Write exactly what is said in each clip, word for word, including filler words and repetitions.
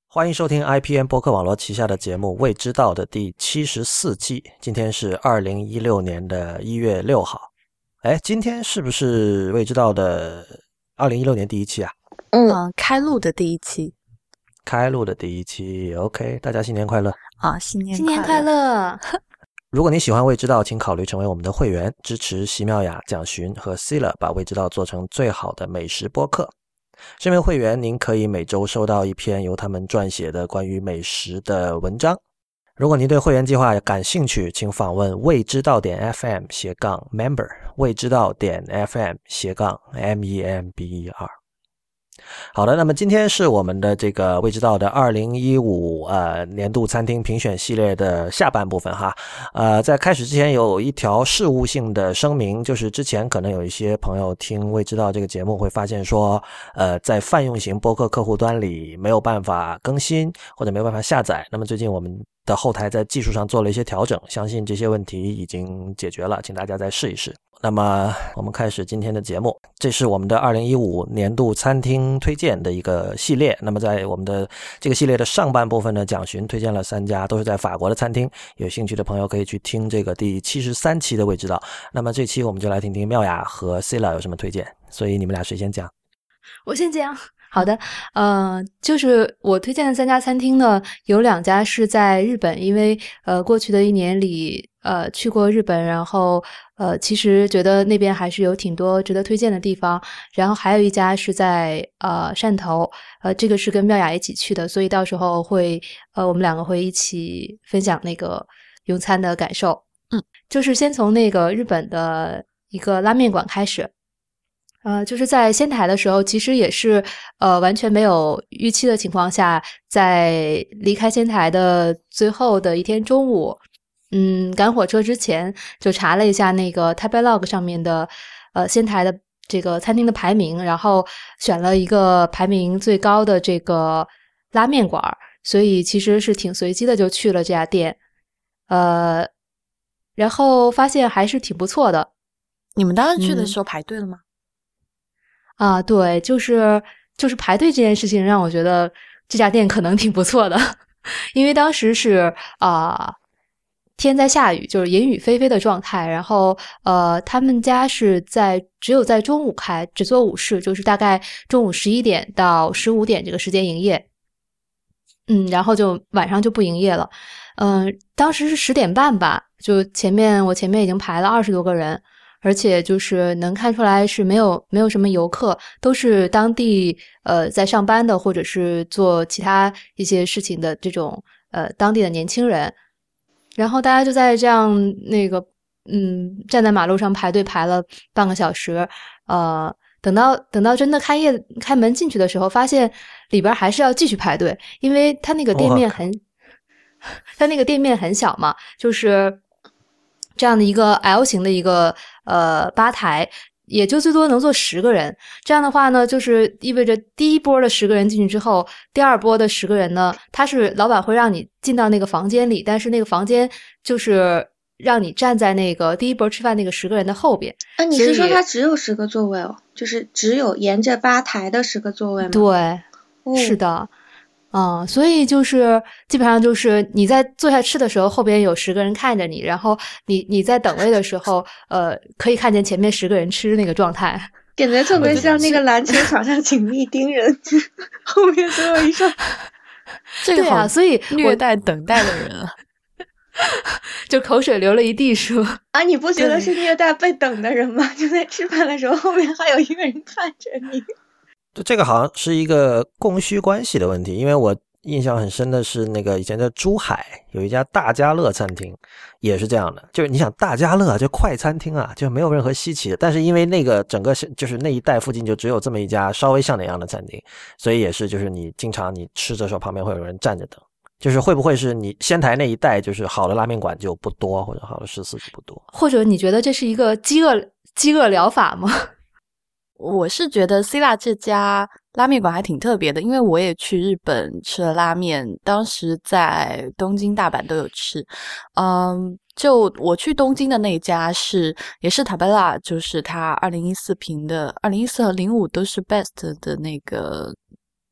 欢迎收听 I P N 播客网络旗下的节目《未知道》的第七十四季，今天是二零一六年的一月六号。哎，今天是不是未知道的二零一六年第一期啊？ 嗯，开录的第一期。 开录的第一期 OK， 大家新年快乐啊！新年新年快乐如果你喜欢未知道，请考虑成为我们的会员，支持席妙雅、蒋勋和 Sila 把未知道做成最好的美食播客。身为会员，您可以每周收到一篇由他们撰写的关于美食的文章。如果您对会员计划感兴趣，请访问未知道点 F M 斜杠 member 未知道点 F M 斜杠 M E M B E R。好的，那么今天是我们的这个未知道的二零一五呃年度餐厅评选系列的下半部分哈。呃，在开始之前有一条事务性的声明，就是之前可能有一些朋友听未知道这个节目会发现说，呃，在泛用型播客客户端里没有办法更新或者没有办法下载。那么最近我们的后台在技术上做了一些调整，相信这些问题已经解决了，请大家再试一试。那么我们开始今天的节目，这是我们的二零一五年度餐厅推荐的一个系列。那么在我们的这个系列的上半部分呢，蒋勋推荐了三家都是在法国的餐厅，有兴趣的朋友可以去听这个第七十三期的未知道。那么这期我们就来听听妙雅和 Sila 有什么推荐，所以你们俩谁先讲？ 我先讲。好的，呃，就是我推荐的三家餐厅呢，有两家是在日本，因为呃过去的一年里呃去过日本，然后呃其实觉得那边还是有挺多值得推荐的地方。然后还有一家是在呃汕头，呃这个是跟妙雅一起去的，所以到时候会呃我们两个会一起分享那个用餐的感受。嗯，就是先从那个日本的一个拉面馆开始。呃，就是在仙台的时候，其实也是呃完全没有预期的情况下，在离开仙台的最后的一天中午，嗯，赶火车之前就查了一下那个 Tabelog 上面的呃仙台的这个餐厅的排名，然后选了一个排名最高的这个拉面馆，所以其实是挺随机的就去了这家店，呃，然后发现还是挺不错的。 你们当时去的时候排队了吗？ 嗯啊，对，就是就是排队这件事情让我觉得这家店可能挺不错的，因为当时是啊、呃、天在下雨，就是阴雨霏霏的状态，然后呃他们家是在只有在中午开，只做午市，就是大概中午十一点到十五点这个时间营业，嗯，然后就晚上就不营业了，嗯、呃，当时是十点半吧，就前面我前面已经排了二十多个人。而且就是能看出来是没有没有什么游客，都是当地呃在上班的或者是做其他一些事情的这种呃当地的年轻人。然后大家就在这样那个嗯站在马路上排队排了半个小时，呃等到等到真的开业开门进去的时候，发现里边还是要继续排队，因为它那个店面很、哦、它那个店面很小嘛，就是这样的一个 L 型的一个呃吧台，也就最多能坐十个人。这样的话呢，就是意味着第一波的十个人进去之后，第二波的十个人呢，他是老板会让你进到那个房间里，但是那个房间就是让你站在那个第一波吃饭那个十个人的后边。 啊，你是说它只有十个座位哦？就是只有沿着吧台的十个座位吗？ 对， 哦、 是的。嗯，所以就是基本上就是你在坐下吃的时候，后边有十个人看着你，然后你你在等位的时候，呃，可以看见前面十个人吃那个状态， 感觉特别像那个篮球场上紧密盯人，后面最后一上， 这个好啊，所以虐待等待的人啊， 就口水流了一地是吧？ 啊，你不觉得是虐待被等的人吗？就在吃饭的时候，后面还有一个人看着你。 这个好像是一个供需关系的问题，因为我印象很深的是那个以前在珠海有一家大家乐餐厅也是这样的，就是你想大家乐就快餐厅啊，就没有任何稀奇的，但是因为那个整个就是那一带附近就只有这么一家稍微像那样的餐厅，所以也是就是你经常你吃的时候旁边会有人站着等，就是会不会是你仙台那一带就是好的拉面馆就不多，或者好的食肆就不多， 或者你觉得这是一个饥饿饥饿疗法吗？ 我是觉得 Sila 这家拉面馆还挺特别的，因为我也去日本吃了拉面，当时在东京、大阪都有吃。嗯，就我去东京的那一家是也是 Tabelog， 就是它二零一四评的二零一四和零五都是 Best 的那个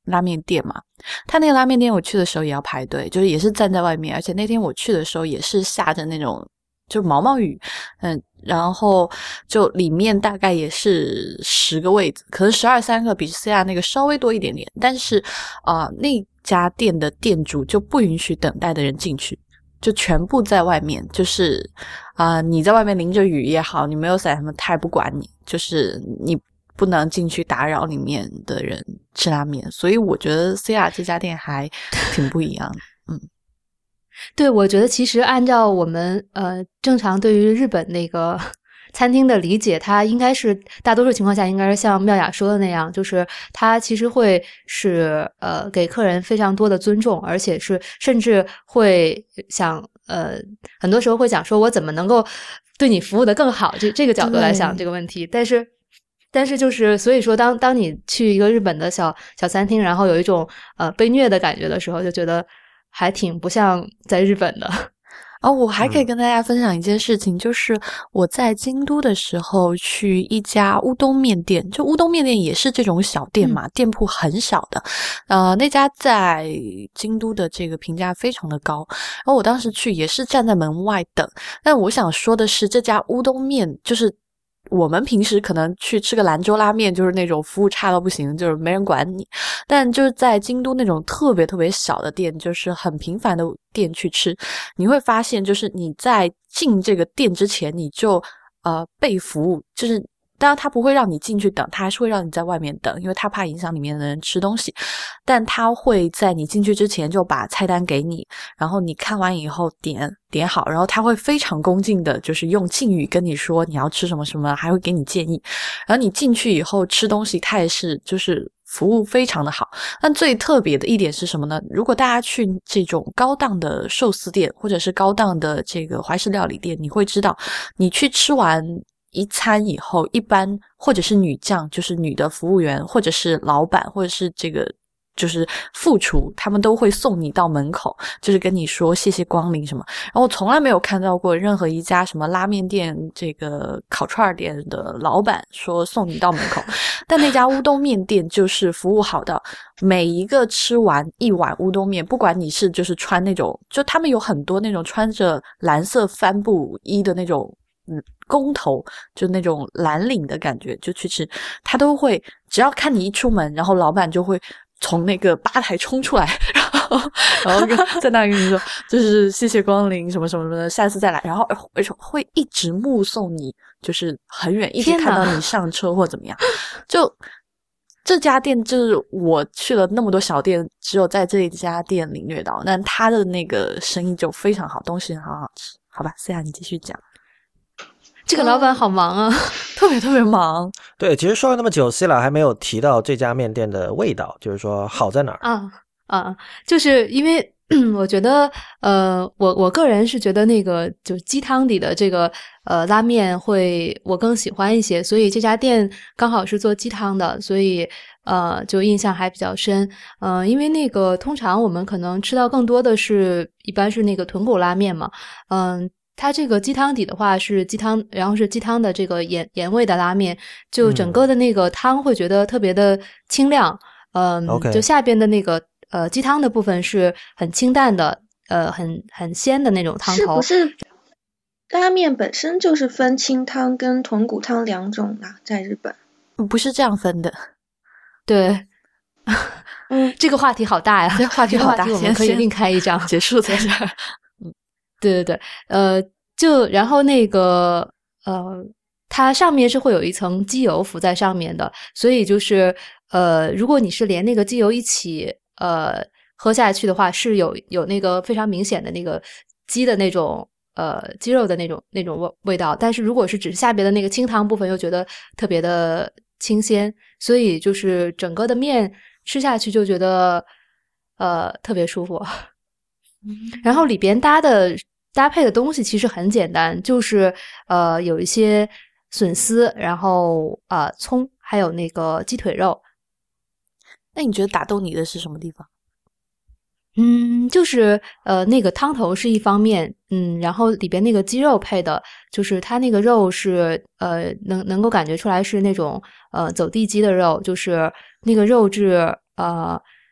拉面店嘛，他那个拉面店我去的时候也要排队，就是也是站在外面，而且那天我去的时候也是下着那种就毛毛雨，嗯，然后就里面大概也是十个位子，可能十二三个比 C R 那个稍微多一点点，但是啊、呃，那家店的店主就不允许等待的人进去，就全部在外面，就是啊、呃，你在外面淋着雨也好，你没有伞什么，他也不管你，就是你不能进去打扰里面的人吃拉面，所以我觉得 C R 这家店还挺不一样的，嗯。 对，我觉得其实按照我们呃正常对于日本那个餐厅的理解，它应该是大多数情况下应该是像妙雅说的那样，就是它其实会是呃给客人非常多的尊重，而且是甚至会想呃很多时候会想说我怎么能够对你服务的更好，这这个角度来想这个问题，但是。但是就是所以说当当你去一个日本的小小餐厅，然后有一种呃被虐的感觉的时候，就觉得还挺不像在日本的。 哦，我还可以跟大家分享一件事情，嗯、就是我在京都的时候去一家乌冬面店，就乌冬面店也是这种小店嘛，嗯、店铺很小的，呃，那家在京都的这个评价非常的高，然后我当时去也是站在门外等，但我想说的是，这家乌冬面就是。我们平时可能去吃个兰州拉面，就是那种服务差到不行，就是没人管你。但就是在京都那种特别特别小的店，就是很平凡的店去吃，你会发现，就是你在进这个店之前，你就呃被服务，就是当然他不会让你进去等，他还是会让你在外面等，因为他怕影响里面的人吃东西。但他会在你进去之前就把菜单给你，然后你看完以后点点好，然后他会非常恭敬的就是用敬语跟你说你要吃什么什么，还会给你建议。然后你进去以后吃东西，他也是就是服务非常的好。但最特别的一点是什么呢？如果大家去这种高档的寿司店或者是高档的这个怀石料理店，你会知道你去吃完一餐以后，一般或者是女将，就是女的服务员，或者是老板，或者是这个就是副厨，他们都会送你到门口，就是跟你说谢谢光临什么。然后我从来没有看到过任何一家什么拉面店、这个烤串店的老板说送你到门口，但那家乌冬面店就是服务好到每一个吃完一碗乌冬面，不管你是就是穿那种，就他们有很多那种穿着蓝色帆布衣的那种嗯，工头，就那种蓝领的感觉，就去吃，他都会只要看你一出门，然后老板就会从那个吧台冲出来，然后然后跟在那跟你说，就是谢谢光临什么什么什么的，下次再来，然后会一直目送你，就是很远一直看到你上车或怎么样。就这家店就是我去了那么多小店，只有在这一家店领略到，但他的那个生意就非常好，东西很好吃。好吧，C R你继续讲。 这个老板好忙啊、嗯、 特别特别忙。 对，其实说了那么久 C R 还没有提到这家面店的味道，就是说好在哪儿啊啊，就是因为我觉得呃我我个人是觉得那个就鸡汤底的这个呃拉面会我更喜欢一些，所以这家店刚好是做鸡汤的，所以呃就印象还比较深。呃因为那个通常我们可能吃到更多的是一般是那个豚骨拉面嘛，嗯、呃它这个鸡汤底的话是鸡汤，然后是鸡汤的这个盐盐味的拉面，就整个的那个汤会觉得特别的清亮，嗯、呃 okay. 就下边的那个呃鸡汤的部分是很清淡的，呃很很鲜的那种汤头。 是不是拉面本身就是分清汤跟豚骨汤两种啊？在日本不是这样分的。 对。嗯，这个话题好大呀， 这个话题好大， 这个话题我们可以另开一章结束在这儿。 对对对，呃，就然后那个呃，它上面是会有一层鸡油浮在上面的，所以就是呃，如果你是连那个鸡油一起呃喝下去的话，是有有那个非常明显的那个鸡的那种呃鸡肉的那种那种味味道，但是如果是只是下边的那个清汤部分，又觉得特别的清鲜，所以就是整个的面吃下去就觉得呃特别舒服。然后里边搭的搭配的东西其实很简单，就是呃有一些笋丝，然后呃葱，还有那个鸡腿肉。 那你觉得打动你的是什么地方？ 嗯，就是呃那个汤头是一方面，嗯，然后里边那个鸡肉配的，就是它那个肉是呃能能够感觉出来是那种呃走地鸡的肉，就是那个肉质呃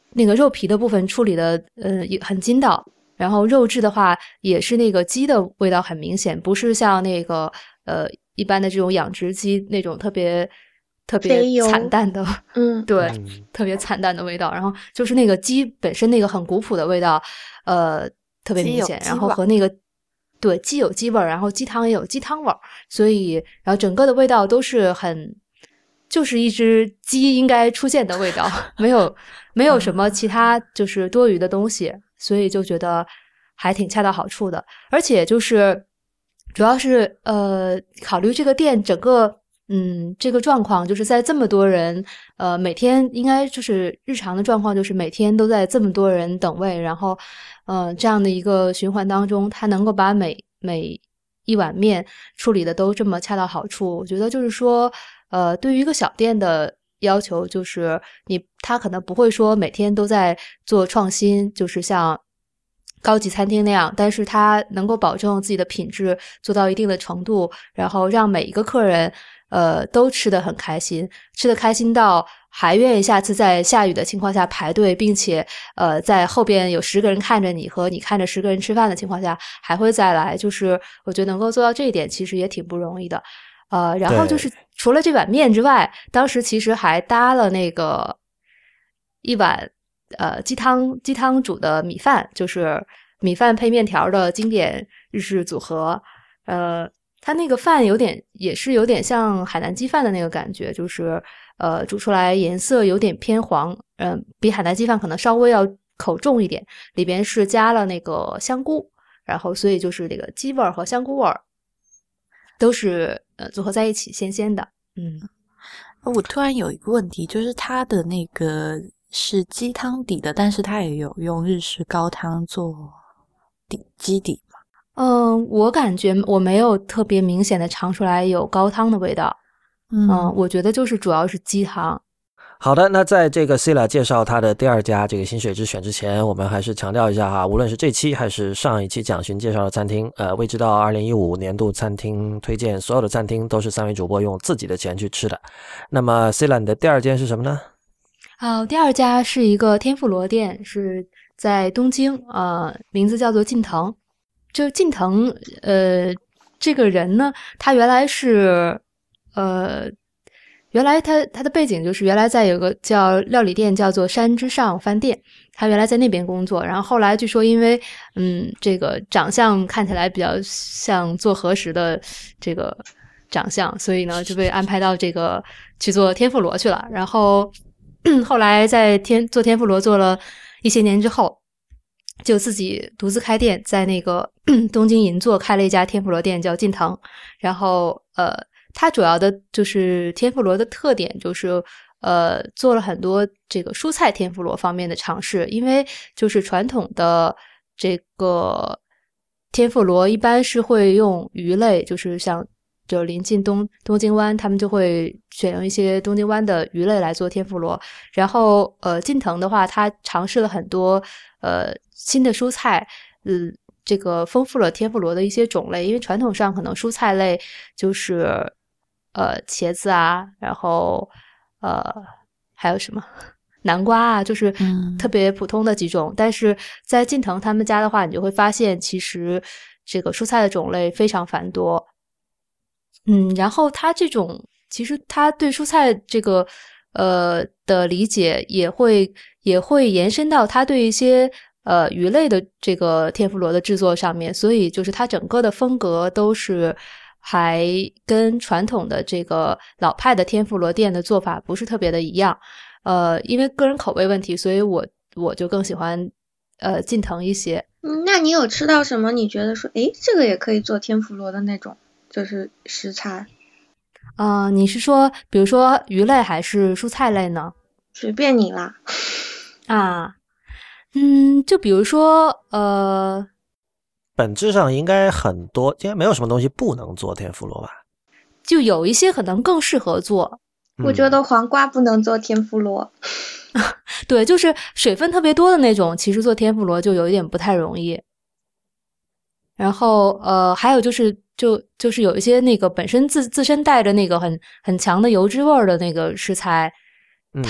那个肉皮的部分处理的呃也很筋道，然后肉质的话也是那个鸡的味道很明显，不是像那个呃一般的这种养殖鸡那种特别特别惨淡的， 嗯， 对， 嗯特别惨淡的味道。然后就是那个鸡本身那个很古朴的味道，呃，特别明显。然后和那个对鸡有鸡味儿，然后鸡汤也有鸡汤味儿，所以然后整个的味道都是很。就是一只鸡应该出现的味道，没有没有什么其他就是多余的东西，所以就觉得还挺恰到好处的。而且就是主要是呃，考虑这个店整个嗯这个状况，就是在这么多人呃每天应该就是日常的状况，就是每天都在这么多人等位，然后呃这样的一个循环当中，他能够把每每一碗面处理的都这么恰到好处，我觉得就是说。呃，对于一个小店的要求，就是你他可能不会说每天都在做创新，就是像高级餐厅那样，但是他能够保证自己的品质做到一定的程度，然后让每一个客人呃都吃得很开心，吃得开心到还愿意下次在下雨的情况下排队，并且呃在后边有十个人看着你和你看着十个人吃饭的情况下还会再来，就是我觉得能够做到这一点其实也挺不容易的。呃，然后就是除了这碗面之外，当时其实还搭了那个一碗呃鸡汤鸡汤煮的米饭，就是米饭配面条的经典日式组合。呃，它那个饭有点也是有点像海南鸡饭的那个感觉，就是呃煮出来颜色有点偏黄，嗯、呃，比海南鸡饭可能稍微要口重一点，里边是加了那个香菇，然后所以就是这个鸡味儿和香菇味儿。都是呃组合在一起鲜鲜的，嗯。 我突然有一个问题，就是它的那个是鸡汤底的，但是它也有用日式高汤做底基底吗？ 嗯，我感觉我没有特别明显的尝出来有高汤的味道，嗯，嗯我觉得就是主要是鸡汤。 好的，那在这个 Sila 介绍他的第二家这个新水之选之前，我们还是强调一下哈，无论是这期还是上一期讲询介绍的餐厅，呃，未知道二零一五年度餐厅推荐所有的餐厅都是三位主播用自己的钱去吃的。那么 Sila 你的第二间是什么呢？ 啊、呃，第二家是一个天妇罗店，是在东京，呃，名字叫做近藤。就近藤，呃，这个人呢，他原来是，呃。原来他他的背景就是原来在有个叫料理店叫做山之上饭店，他原来在那边工作，然后后来据说因为嗯这个长相看起来比较像做和食的这个长相，所以呢就被安排到这个去做天妇罗去了。然后后来在天做天妇罗做了一些年之后，就自己独自开店，在那个东京银座开了一家天妇罗店叫近藤，然后呃。它主要的就是天妇罗的特点就是呃做了很多这个蔬菜天妇罗方面的尝试，因为就是传统的这个天妇罗一般是会用鱼类，就是像就临近东东京湾，他们就会选用一些东京湾的鱼类来做天妇罗。然后呃近藤的话，他尝试了很多呃新的蔬菜，嗯。这个丰富了天妇罗的一些种类，因为传统上可能蔬菜类就是呃茄子啊，然后呃还有什么南瓜啊，就是特别普通的几种。嗯、但是在近藤他们家的话，你就会发现其实这个蔬菜的种类非常繁多。嗯，然后他这种其实他对蔬菜这个呃的理解也会也会延伸到他对一些。呃，鱼类的这个天妇罗的制作上面，所以就是它整个的风格都是还跟传统的这个老派的天妇罗店的做法不是特别的一样。呃，因为个人口味问题，所以我我就更喜欢呃近藤一些。 嗯，那你有吃到什么你觉得说，诶，这个也可以做天妇罗的那种，就是食材？ 啊、呃，你是说比如说鱼类还是蔬菜类呢？ 随便你啦。 啊。嗯，就比如说，呃， 本质上应该很多，应该没有什么东西不能做天妇罗吧？ 就有一些可能更适合做。 我觉得黄瓜不能做天妇罗。 嗯、对，就是水分特别多的那种，其实做天妇罗就有一点不太容易。然后，呃，还有就是，就就是有一些那个本身自自身带着那个很很强的油脂味儿的那个食材， 嗯、 它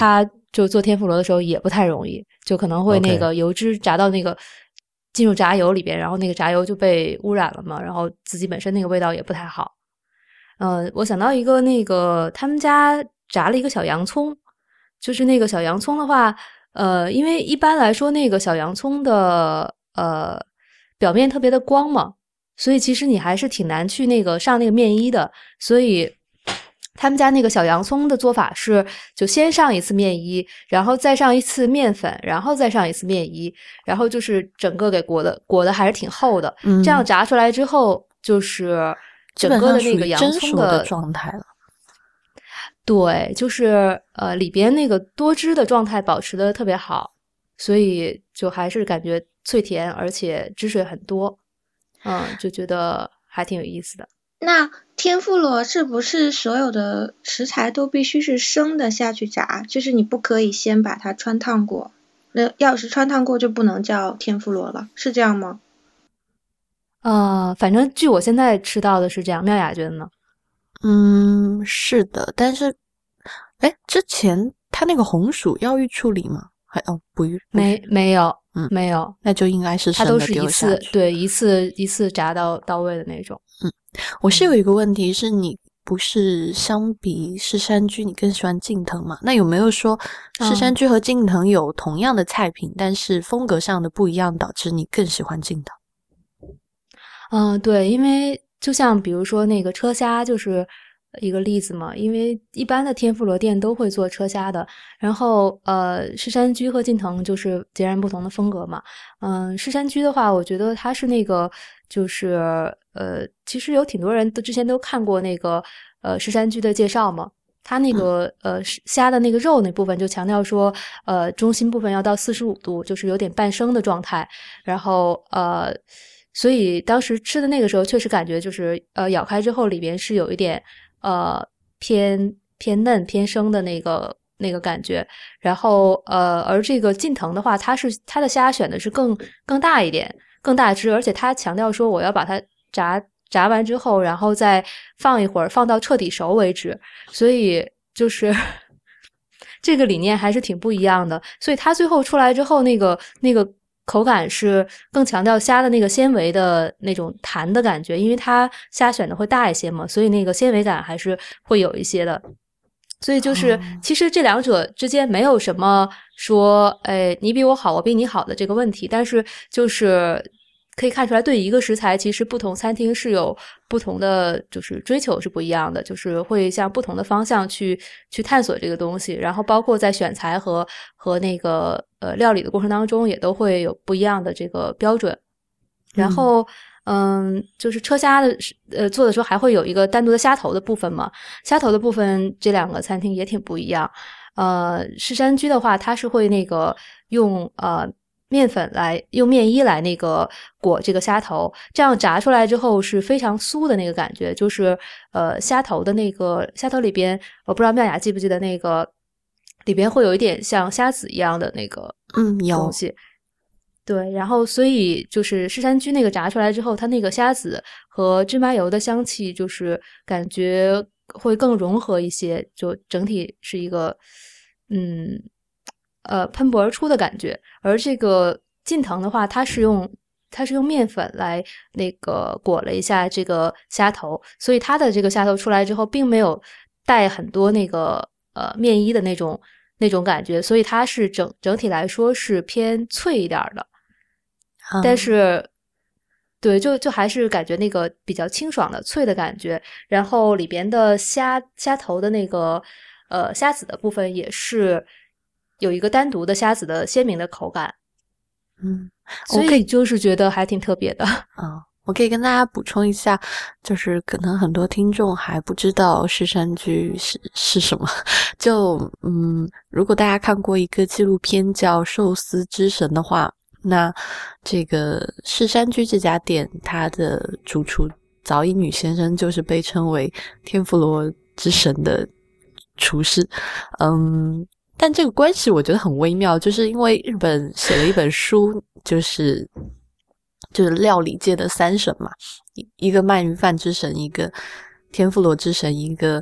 就做天妇罗的时候也不太容易，就可能会那个 OK 油脂炸到那个进入炸油里边，然后那个炸油就被污染了嘛，然后自己本身那个味道也不太好。呃，我想到一个那个他们家炸了一个小洋葱，就是那个小洋葱的话，呃，因为一般来说那个小洋葱的呃表面特别的光嘛，所以其实你还是挺难去那个上那个面衣的，所以他们家那个小洋葱的做法是，就先上一次面衣，然后再上一次面粉，然后再上一次面衣，然后就是整个给裹的裹的还是挺厚的， 嗯这样炸出来之后，就是整个的那个洋葱的状态了。 对，就是呃里边那个多汁的状态保持的特别好，所以就还是感觉脆甜，而且汁水很多，嗯，就觉得还挺有意思的。 那天妇罗是不是所有的食材都必须是生的下去炸？就是你不可以先把它穿烫过，那要是穿烫过就不能叫天妇罗了，是这样吗？ 呃，反正据我现在吃到的是这样，妙雅觉得呢？ 嗯，是的，但是，哎，之前他那个红薯要预处理吗？还哦不预没没有， 嗯， 没有， 那就应该是生的它都是一次丢下去对一次一次炸到到位的那种。 嗯，我是有一个问题是你不是相比士山居你更喜欢近藤吗？那有没有说士山居和近藤有同样的菜品，嗯、但是风格上的不一样，导致你更喜欢近藤？ 嗯、呃，对，因为就像比如说那个车虾就是一个例子嘛，因为一般的天妇罗店都会做车虾的，然后呃，士山居和近藤就是截然不同的风格嘛。嗯、呃，士山居的话，我觉得它是那个就是呃，其实有挺多人都之前都看过那个呃士山居的介绍嘛。它那个呃虾的那个肉那部分就强调说，呃中心部分要到四十五度，就是有点半生的状态，然后呃。所以当时吃的那个时候，确实感觉就是呃，咬开之后里边是有一点呃偏偏嫩偏生的那个那个感觉。然后呃，而这个近藤的话，它是它的虾选的是更更大一点，更大只，而且它强调说我要把它炸炸完之后，然后再放一会儿，放到彻底熟为止。所以就是这个理念还是挺不一样的。所以它最后出来之后，那个那个。口感是更强调虾的那个纤维的那种弹的感觉，因为它虾选的会大一些嘛，所以那个纤维感还是会有一些的。所以就是、哦、其实这两者之间没有什么说哎你比我好我比你好的这个问题，但是就是可以看出来对一个食材其实不同餐厅是有不同的就是追求是不一样的，就是会向不同的方向去去探索这个东西，然后包括在选材和和那个呃料理的过程当中也都会有不一样的这个标准。然后嗯, 嗯就是车虾的呃做的时候还会有一个单独的虾头的部分嘛，虾头的部分这两个餐厅也挺不一样。呃士山居的话它是会那个用呃面粉来用面衣来那个裹这个虾头，这样炸出来之后是非常酥的那个感觉，就是呃虾头的那个虾头里边，我不知道妙雅记不记得那个里边会有一点像虾子一样的那个嗯东西。对，然后所以就是士山居那个炸出来之后，它那个虾子和芝麻油的香气就是感觉会更融合一些，就整体是一个嗯呃喷薄而出的感觉。而这个近藤的话，它是用它是用面粉来那个裹了一下这个虾头，所以它的这个虾头出来之后并没有带很多那个呃面衣的那种那种感觉，所以它是整整体来说是偏脆一点的。但是对就就还是感觉那个比较清爽的脆的感觉，然后里边的虾虾头的那个呃虾子的部分也是有一个单独的虾子的鲜明的口感。 嗯， 所以就是觉得还挺特别的啊、哦。我可以跟大家补充一下，就是可能很多听众还不知道士山居是是什么。就嗯，如果大家看过一个纪录片叫《寿司之神》的话，那这个士山居这家店，它的主厨早乙女先生就是被称为天妇罗之神的厨师。嗯，但这个关系我觉得很微妙，就是因为日本写了一本书，就是就是料理界的三神嘛，一个鳗鱼饭之神，一个天妇罗之神，一个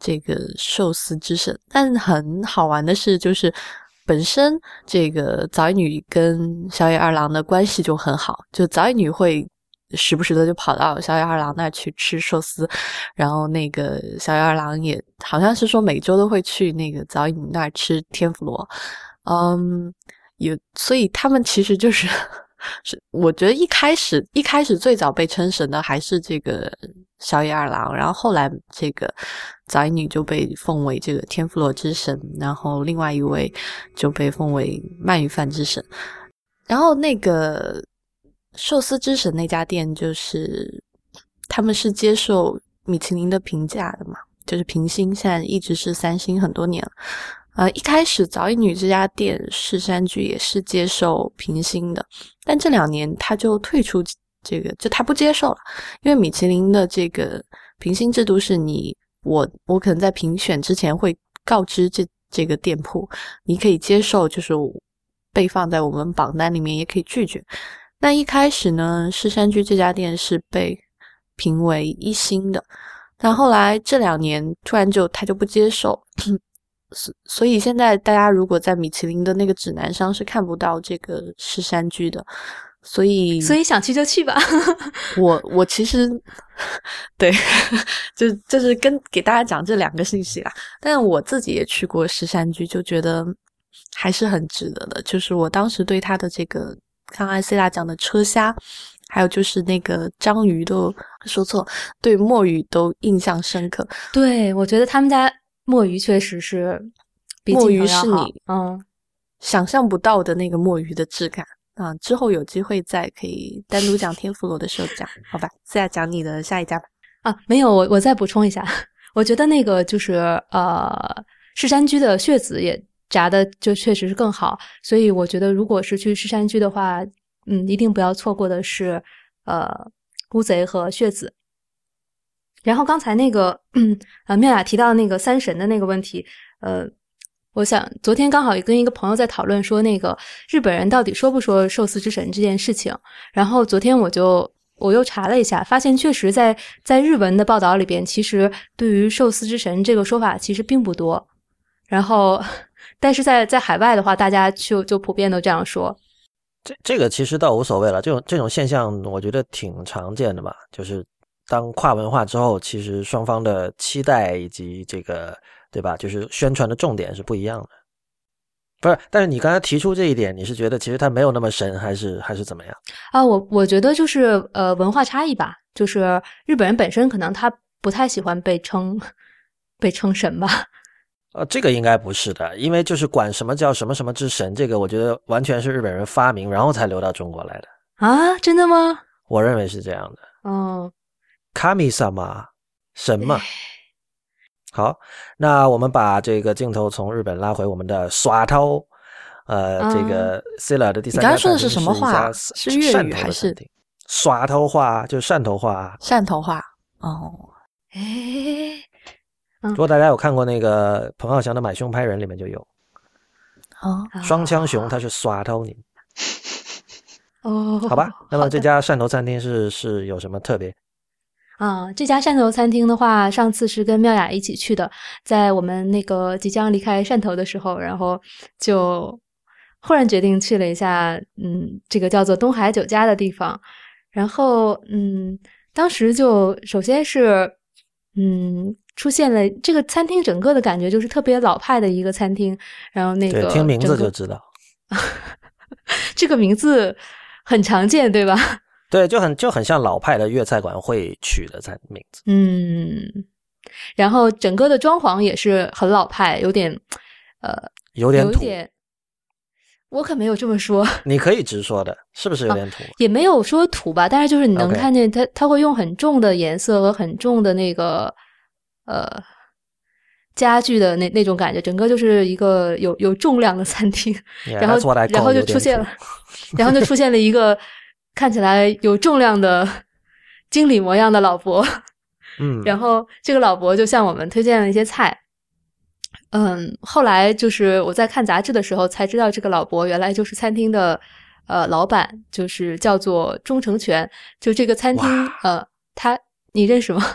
这个寿司之神。但很好玩的是，就是本身这个早乙女跟小野二郎的关系就很好，就早乙女会时不时的就跑到小野二郎那儿去吃寿司，然后那个小野二郎也好像是说每周都会去那个早乙女那儿吃天妇罗。嗯，有，所以他们其实就是是我觉得一开始一开始最早被称神的还是这个小野二郎，然后后来这个早乙女就被奉为这个天妇罗之神，然后另外一位就被奉为鳗鱼饭之神。然后那个寿司之神那家店就是他们是接受米其林的评价的嘛，就是评星，现在一直是三星很多年了。呃，一开始早乙女这家店市山居也是接受评星的，但这两年他就退出这个，就他不接受了，因为米其林的这个评星制度是你我我可能在评选之前会告知这这个店铺，你可以接受，就是被放在我们榜单里面，也可以拒绝。那一开始呢，市山居这家店是被评为一星的，但后来这两年突然就他就不接受。所以现在大家如果在米其林的那个指南上是看不到这个市山居的，所以所以想去就去吧。 我我其实对，就就是跟给大家讲这两个信息啦。但我自己也去过市山居，就觉得还是很值得的。就是我当时对他的这个刚才 C 大讲的车虾，还有就是那个章鱼都说错，对墨鱼都印象深刻。 对，我觉得他们家墨鱼确实是比墨鱼是镜头要好你嗯想象不到的那个墨鱼的质感啊！之后有机会再可以单独讲天妇罗的时候讲，好吧？现在讲你的下一家吧。 啊，没有，我我再补充一下，我觉得那个就是呃市山居的血子也炸的就确实是更好，所以我觉得如果是去市山居的话，嗯，一定不要错过的是呃乌贼和血子。然后刚才那个嗯呃妙雅提到那个三神的那个问题，呃我想昨天刚好也跟一个朋友在讨论说那个日本人到底说不说寿司之神这件事情，然后昨天我就我又查了一下，发现确实在在日文的报道里边，其实对于寿司之神这个说法其实并不多，然后但是在在海外的话，大家就就普遍都这样说。 这这个其实倒无所谓了，这种这种现象我觉得挺常见的吧，就是当跨文化之后，其实双方的期待以及这个对吧，就是宣传的重点是不一样的。不是，但是你刚才提出这一点，你是觉得其实它没有那么神，还是还是怎么样啊？我我觉得就是呃文化差异吧，就是日本人本身可能他不太喜欢被称被称神吧。 呃，这个应该不是的，因为就是管什么叫什么什么之神，这个我觉得完全是日本人发明，然后才流到中国来的。 啊，真的吗？ 我认为是这样的。 哦， 神様，神嘛。好，那我们把这个镜头从日本拉回我们的耍头，呃，嗯、这个 Sila 的第三家餐厅。 你刚刚说的是什么话？是粤语还是耍头话？就是汕头话。 汕头话哦， 诶。 如果大家有看过那个彭浩翔的《买凶拍人》里面就有哦， 双枪熊他是耍头你哦， 好吧，那么这家汕头餐厅是是有什么特别啊？这家汕头餐厅的话，上次是跟妙雅一起去的，在我们那个即将离开汕头的时候，然后就忽然决定去了一下，嗯，这个叫做东海酒家的地方，然后嗯，当时就首先是嗯。出现了这个餐厅整个的感觉就是特别老派的一个餐厅，然后那个对，听名字就知道这个名字很常见对吧？ 对，就很就很像老派的粤菜馆会取的餐名字。 嗯，然后整个的装潢也是很老派，有点呃有点土， 有点我可没有这么说。 你可以直说的，是不是有点土、啊、 也没有说土吧，但是就是你能 Okay. 看见它它会用很重的颜色和很重的那个呃，家具的那那种感觉，整个就是一个有有重量的餐厅， yeah, 然后然后就出现了，然后就出现了一个看起来有重量的经理模样的老伯， 嗯， 然后这个老伯就向我们推荐了一些菜，嗯，后来就是我在看杂志的时候才知道，这个老伯原来就是餐厅的呃老板，就是叫做钟成全，就这个餐厅呃，他你认识吗？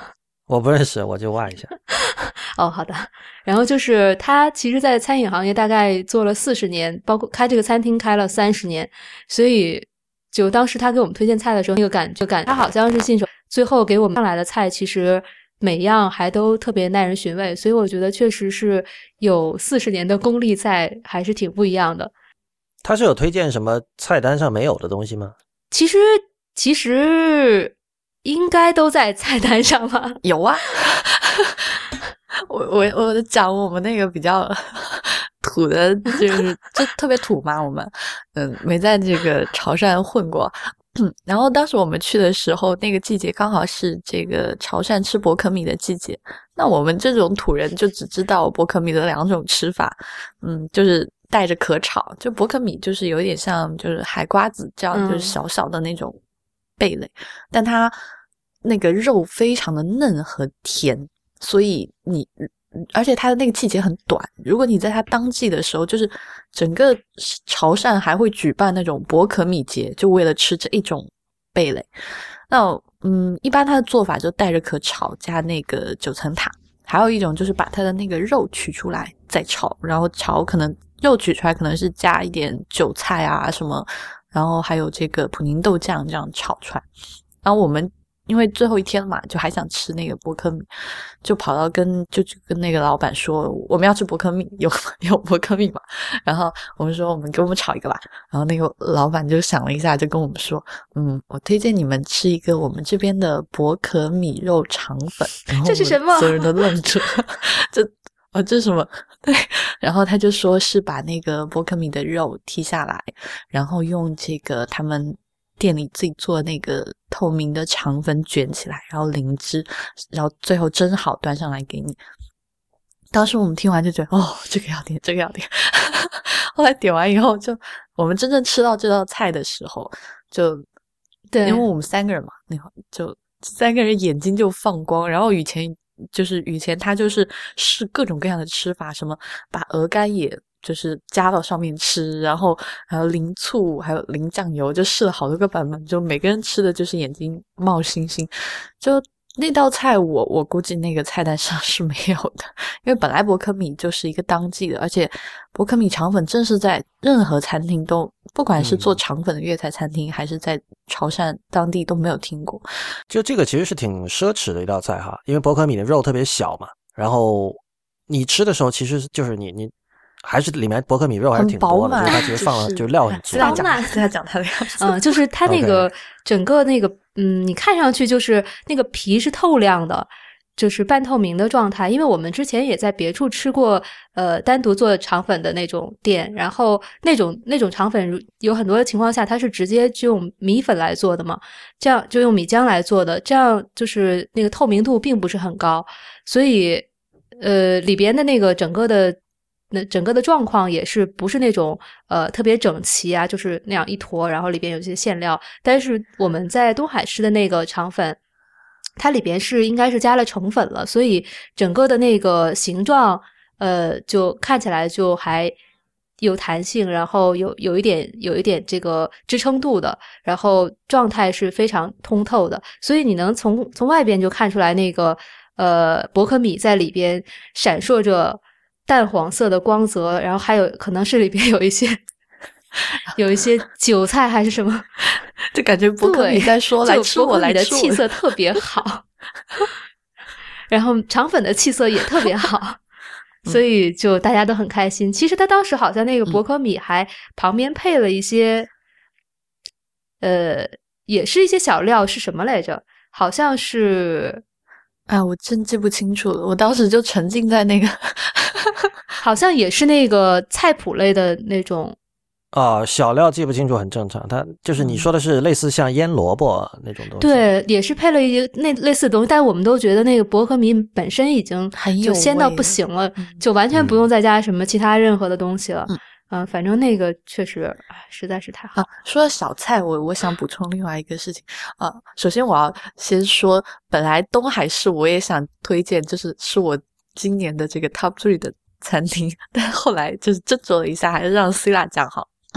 我不认识，我就挖一下。 哦，好的。然后就是他其实在餐饮行业大概做了四十年，包括开这个餐厅开了三十年，所以就当时他给我们推荐菜的时候，那个感就感他好像是信手，最后给我们上来的菜其实每样还都特别耐人寻味，所以我觉得确实是有四十年的功力在，还是挺不一样的。 他是有推荐什么菜单上没有的东西吗？ 其实其实应该都在菜单上吧。 有啊。我我我讲我们那个比较土的，就是就特别土嘛，我们嗯没在这个潮汕混过。然后当时我们去的时候，那个季节刚好是这个潮汕吃薄壳米的季节。那我们这种土人就只知道薄壳米的两种吃法，嗯，就是带着壳炒，就薄壳米就是有点像就是海瓜子这样， 嗯、 就是小小的那种贝类，但它那个肉非常的嫩和甜。所以你，而且它的那个季节很短。如果你在它当季的时候，就是整个潮汕还会举办那种薄壳米节，就为了吃这一种贝类。那嗯，一般它的做法就带着壳炒，加那个九层塔。还有一种就是把它的那个肉取出来再炒，然后炒可能肉取出来可能是加一点韭菜啊什么，然后还有这个普宁豆酱这样炒出来。然后我们因为最后一天嘛，就还想吃那个薄壳米，就跑到跟就就跟那个老板说我们要吃薄壳米，有有薄壳米吗？然后我们说我们给我们炒一个吧。然后那个老板就想了一下，就跟我们说，嗯，我推荐你们吃一个我们这边的薄壳米肉肠粉。 这是什么？ 所有人都愣住了，这哦这是什么？对，然后他就说是把那个薄壳米的肉剔下来，然后用这个他们店里自己做的那个透明的肠粉卷起来，然后淋汁，然后最后蒸好端上来给你。当时我们听完就觉得哦这个要点这个要点后来点完以后，就我们真正吃到这道菜的时候，就对，因为我们三个人嘛，那会就三个人眼睛就放光。然后以前就是以前他就是试各种各样的吃法，什么把鹅肝也就是加到上面吃，然后还有淋醋还有淋酱油，就试了好多个版本，就每个人吃的就是眼睛冒星星。就那道菜我我估计那个菜单上是没有的，因为本来薄壳米就是一个当季的，而且薄壳米肠粉正是在任何餐厅都，不管是做肠粉的粤菜餐厅、嗯、还是在潮汕当地都没有听过。 就这个其实是挺奢侈的一道菜哈，因为薄壳米的肉特别小嘛，然后你吃的时候其实就是你你还是里面薄壳米肉还是挺多的，就是它其实放了、就是、就料很足。 现在讲现在讲它的样子， 嗯，就是它那个整个那个嗯，你看上去就是那个皮是透亮的，就是半透明的状态。因为我们之前也在别处吃过呃单独做肠粉的那种店，然后那种那种肠粉有很多的情况下它是直接就用米粉来做的嘛，这样就用米浆来做的，这样就是那个透明度并不是很高，所以呃里边的那个整个的那整个的状况也是不是那种呃特别整齐啊，就是那样一坨，然后里边有一些馅料。但是我们在东海吃的那个肠粉，它里边是应该是加了成粉了，所以整个的那个形状呃就看起来就还有弹性，然后有有一点有一点这个支撑度的，然后状态是非常通透的，所以你能从从外边就看出来那个呃薄壳米在里边闪烁着淡黄色的光泽，然后还有可能是里边有一些有一些韭菜还是什么， 就感觉薄壳米在说来吃我来吃我， 的气色特别好然后肠粉的气色也特别好所以就大家都很开心。其实他当时好像那个薄壳米还旁边配了一些、嗯、呃，也是一些小料，是什么来着？好像是哎，我真记不清楚了，我当时就沉浸在那个好像也是那个菜谱类的那种啊、呃，小料记不清楚很正常，它就是你说的是类似像腌萝卜那种东西， 对，也是配了一个那类似的东西，但我们都觉得那个薄壳米本身已经就鲜到不行了，就完全不用再加什么其他任何的东西了。嗯嗯、呃，反正那个确实实在是太好。 啊、说到小菜，我我想补充另外一个事情啊、呃。首先我要先说，本来东海市我也想推荐，就是是我今年的这个 top three 的餐厅，但后来就是斟酌了一下，还是让 Sila 讲好。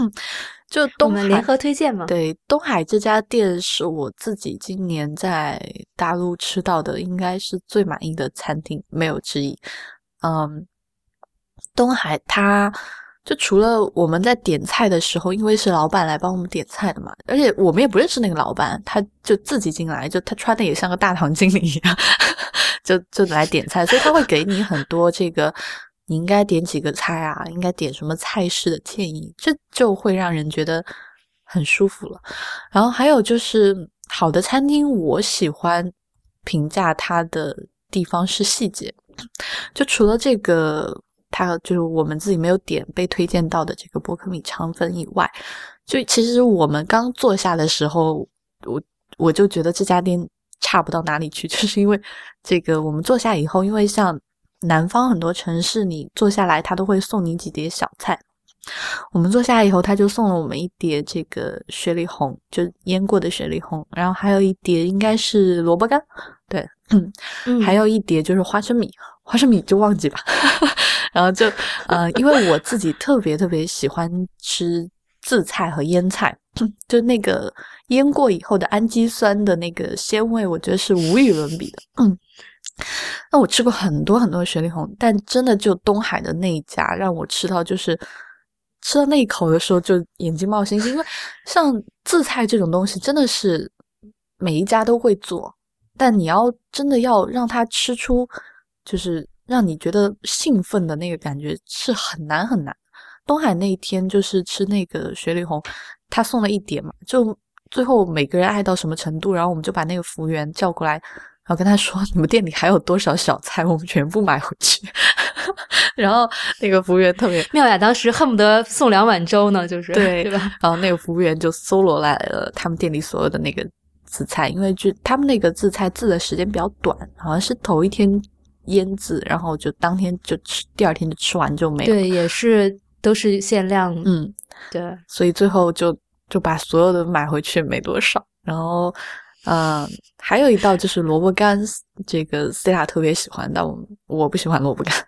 嗯，就东海我们联合推荐嘛。 对，东海这家店是我自己今年在大陆吃到的应该是最满意的餐厅，没有之一。嗯，东海它就除了我们在点菜的时候，因为是老板来帮我们点菜的嘛，而且我们也不认识那个老板，他就自己进来，就他穿的也像个大堂经理一样，就就来点菜，所以他会给你很多这个你应该点几个菜啊，应该点什么菜式的建议，这就会让人觉得很舒服了。然后还有就是好的餐厅，我喜欢评价它的地方是细节，就除了这个它就是我们自己没有点被推荐到的这个波克米肠粉以外，就其实我们刚坐下的时候，我我就觉得这家店差不到哪里去，就是因为这个我们坐下以后，因为像南方很多城市你坐下来他都会送你几碟小菜，我们坐下来以后他就送了我们一碟这个雪里红，就腌过的雪里红，然后还有一碟应该是萝卜干，对，嗯， 嗯还有一碟就是花生米，花生米就忘记吧然后就呃，因为我自己特别特别喜欢吃渍菜和腌菜，就那个腌过以后的氨基酸的那个鲜味，我觉得是无与伦比的。嗯，那我吃过很多很多雪里红，但真的就东海的那一家让我吃到就是吃到那一口的时候就眼睛冒星星，因为像渍菜这种东西真的是每一家都会做，但你要真的要让它吃出就是让你觉得兴奋的那个感觉是很难很难。东海那一天就是吃那个雪里红，他送了一碟嘛，就最后每个人爱到什么程度，然后我们就把那个服务员叫过来，然后跟他说你们店里还有多少小菜，我们全部买回去然后那个服务员特别妙雅当时恨不得送两碗粥呢，就是对对吧？ 然后那个服务员就搜罗来了他们店里所有的那个渍菜，因为就他们那个渍菜渍的时间比较短，好像是头一天腌制，然后就当天就吃，第二天就吃完就没有。 对，也是都是限量。 嗯， 对， 所以最后就就把所有的买回去没多少。然后嗯、呃，还有一道就是萝卜干，这个 C 塔特别喜欢，但我我不喜欢萝卜干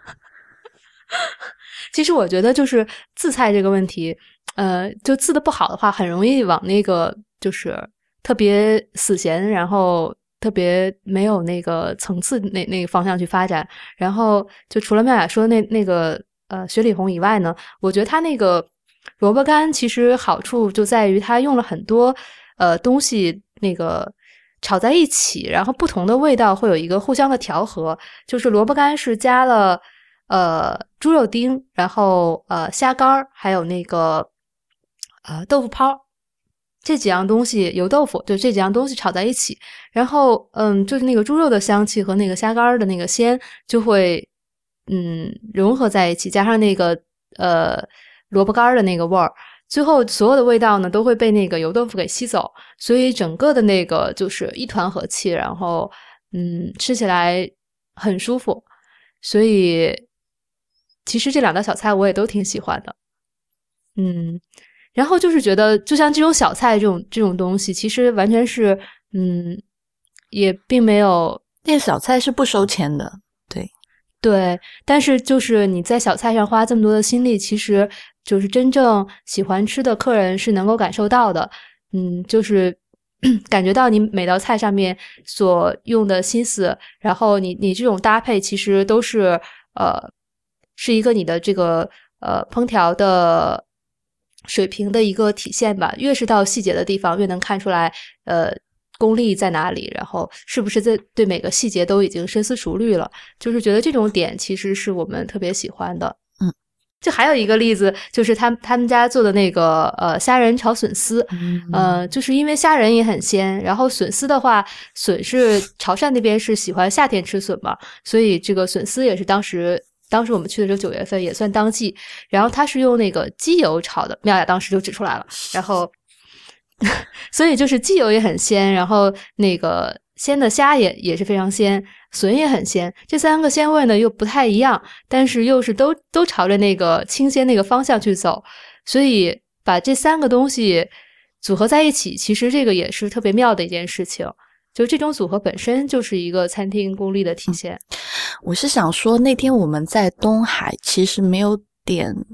其实我觉得就是渍菜这个问题，呃，就渍的不好的话，很容易往那个就是特别死咸，然后特别没有那个层次那那个方向去发展。然后就除了妙雅说的那那个呃雪里红以外呢，我觉得它那个萝卜干其实好处就在于它用了很多呃东西那个炒在一起，然后不同的味道会有一个互相的调和。就是萝卜干是加了呃猪肉丁，然后呃虾干，还有那个呃豆腐泡。这几样东西，油豆腐，就这几样东西炒在一起，然后嗯，就是那个猪肉的香气和那个虾干的那个鲜就会嗯融合在一起，加上那个呃萝卜干的那个味儿，最后所有的味道呢都会被那个油豆腐给吸走，所以整个的那个就是一团和气，然后嗯吃起来很舒服。所以其实这两道小菜我也都挺喜欢的。嗯。然后就是觉得就像这种小菜这种这种东西其实完全是嗯也并没有， 那个小菜是不收钱的，对对，但是就是你在小菜上花这么多的心力，其实就是真正喜欢吃的客人是能够感受到的。嗯，就是感觉到你每道菜上面所用的心思，然后你你这种搭配其实都是呃是一个你的这个呃烹调的水平的一个体现吧。越是到细节的地方，越能看出来呃功力在哪里，然后是不是在对每个细节都已经深思熟虑了。就是觉得这种点其实是我们特别喜欢的。 嗯， 就还有一个例子，就是他他们家做的那个呃虾仁炒笋丝。 嗯呃就是因为虾仁也很鲜，然后笋丝的话，笋是潮汕那边是喜欢夏天吃笋嘛，所以这个笋丝也是当时当时我们去的时候九月份也算当季，然后它是用那个鸡油炒的，妙雅当时就指出来了，然后所以就是鸡油也很鲜，然后那个鲜的虾也也是非常鲜，笋也很鲜，这三个鲜味呢又不太一样，但是又是都都朝着那个清鲜那个方向去走，所以把这三个东西组合在一起，其实这个也是特别妙的一件事情。就这种组合本身就是一个餐厅功力的体现。 我是想说那天我们在东海其实没有点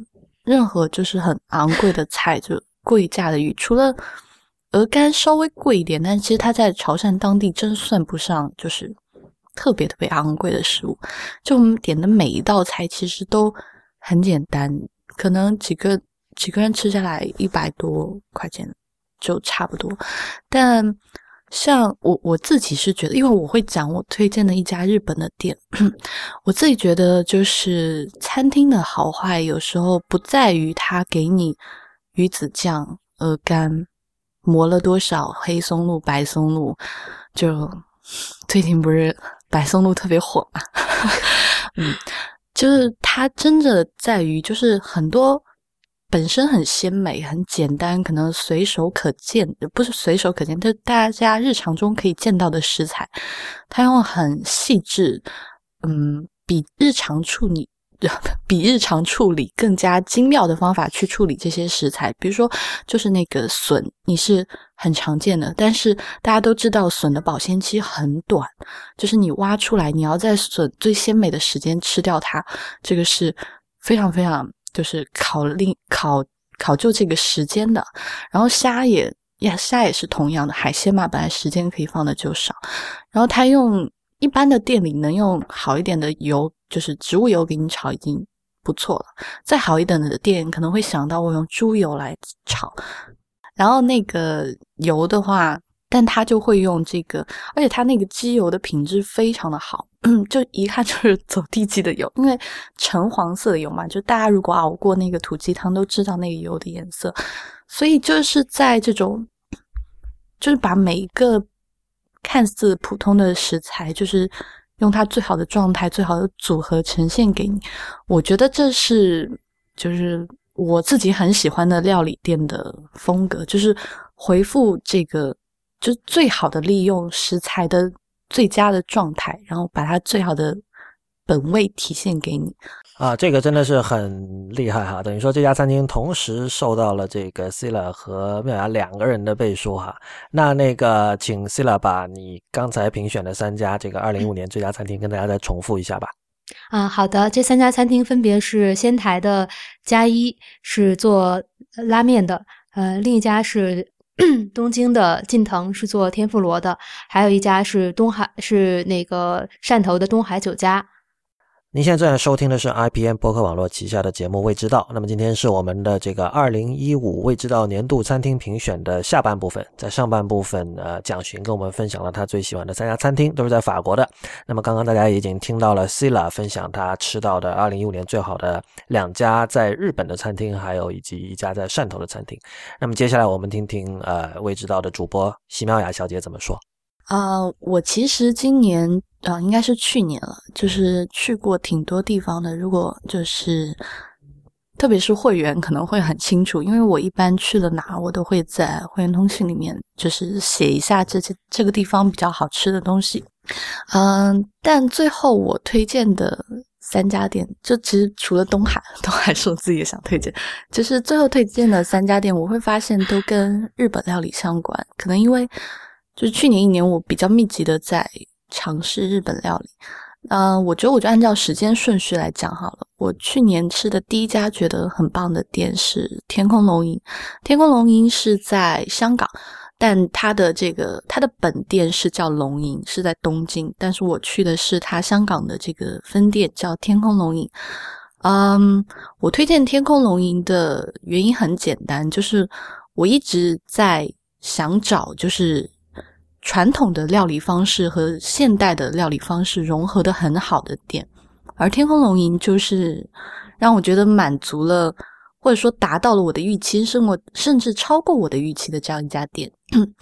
任何就是很昂贵的菜，就贵价的鱼，除了鹅肝稍微贵一点，但其实它在潮汕当地真算不上就是特别特别昂贵的食物。就我们点的每一道菜其实都很简单，可能几个几个人吃下来一百多块钱就差不多。但像我我自己是觉得，因为我会讲我推荐的一家日本的店，我自己觉得就是餐厅的好坏有时候不在于它给你鱼子酱、鹅肝磨了多少黑松露、白松露，就最近不是白松露特别火嘛，嗯，就是它真的在于就是很多本身很鲜美、很简单，可能随手可见，不是随手可见，就是大家日常中可以见到的食材，它用很细致，嗯，比日常处理比日常处理更加精妙的方法去处理这些食材。比如说就是那个笋，你是很常见的，但是大家都知道笋的保鲜期很短，就是你挖出来，你要在笋最鲜美的时间吃掉它，这个是非常非常就是考虑考考究这个时间的。然后虾也呀虾也是同样的，海鲜嘛，本来时间可以放的就少，然后它用一般的店里能用好一点的油，就是植物油给你炒已经不错了，再好一点的店可能会想到我用猪油来炒，然后那个油的话，但它就会用这个，而且它那个机油的品质非常的好，就一看就是走地鸡的油，因为橙黄色的油嘛，就大家如果熬过那个土鸡汤都知道那个油的颜色，所以就是在这种就是把每一个看似普通的食材就是用它最好的状态最好的组合呈现给你，我觉得这是就是我自己很喜欢的料理店的风格，就是回复这个就是最好的利用食材的最佳的状态，然后把它最好的本味体现给你啊，这个真的是很厉害哈！等于说这家餐厅同时受到了这个 Sila 和妙雅两个人的背书哈。那那个，请 Sila 把你刚才评选的三家这个二零一五年最佳餐厅跟大家再重复一下吧。 啊，好的，这三家餐厅分别是仙台的加一，是做拉面的，呃，另一家是东京的近藤，是做天妇罗的，还有一家是东海，是那个汕头的东海酒家。 您现在正在收听的是 I P M 播客网络旗下的节目未知道，那么今天是我们的这个二零一五未知道年度餐厅评选的下半部分。在上半部分呃，蒋勋跟我们分享了他最喜欢的三家餐厅，都是在法国的。那么刚刚大家已经听到了 Sila 分享他吃到的二零一五年最好的两家在日本的餐厅，还有以及一家在汕头的餐厅。那么接下来我们听听呃未知道的主播席妙雅小姐怎么说。 呃，我其实今年呃应该是去年了，就是去过挺多地方的，如果就是特别是会员可能会很清楚，因为我一般去了哪我都会在会员通讯里面就是写一下这这个地方比较好吃的东西。嗯、呃，但最后我推荐的三家店，就其实除了东海，东海是我自己也想推荐，就是最后推荐的三家店我会发现都跟日本料理相关，可能因为就是去年一年我比较密集的在尝试日本料理，呃，我觉得我就按照时间顺序来讲好了。我去年吃的第一家觉得很棒的店是天空龙吟，天空龙吟是在香港，但它的这个它的本店是叫龙吟，是在东京，但是我去的是它香港的这个分店叫天空龙吟。嗯，我推荐天空龙吟的原因很简单，就是我一直在想找就是传统的料理方式和现代的料理方式融合的很好的店，而天空龙吟就是让我觉得满足了或者说达到了我的预期，甚至超过我的预期的这样一家店。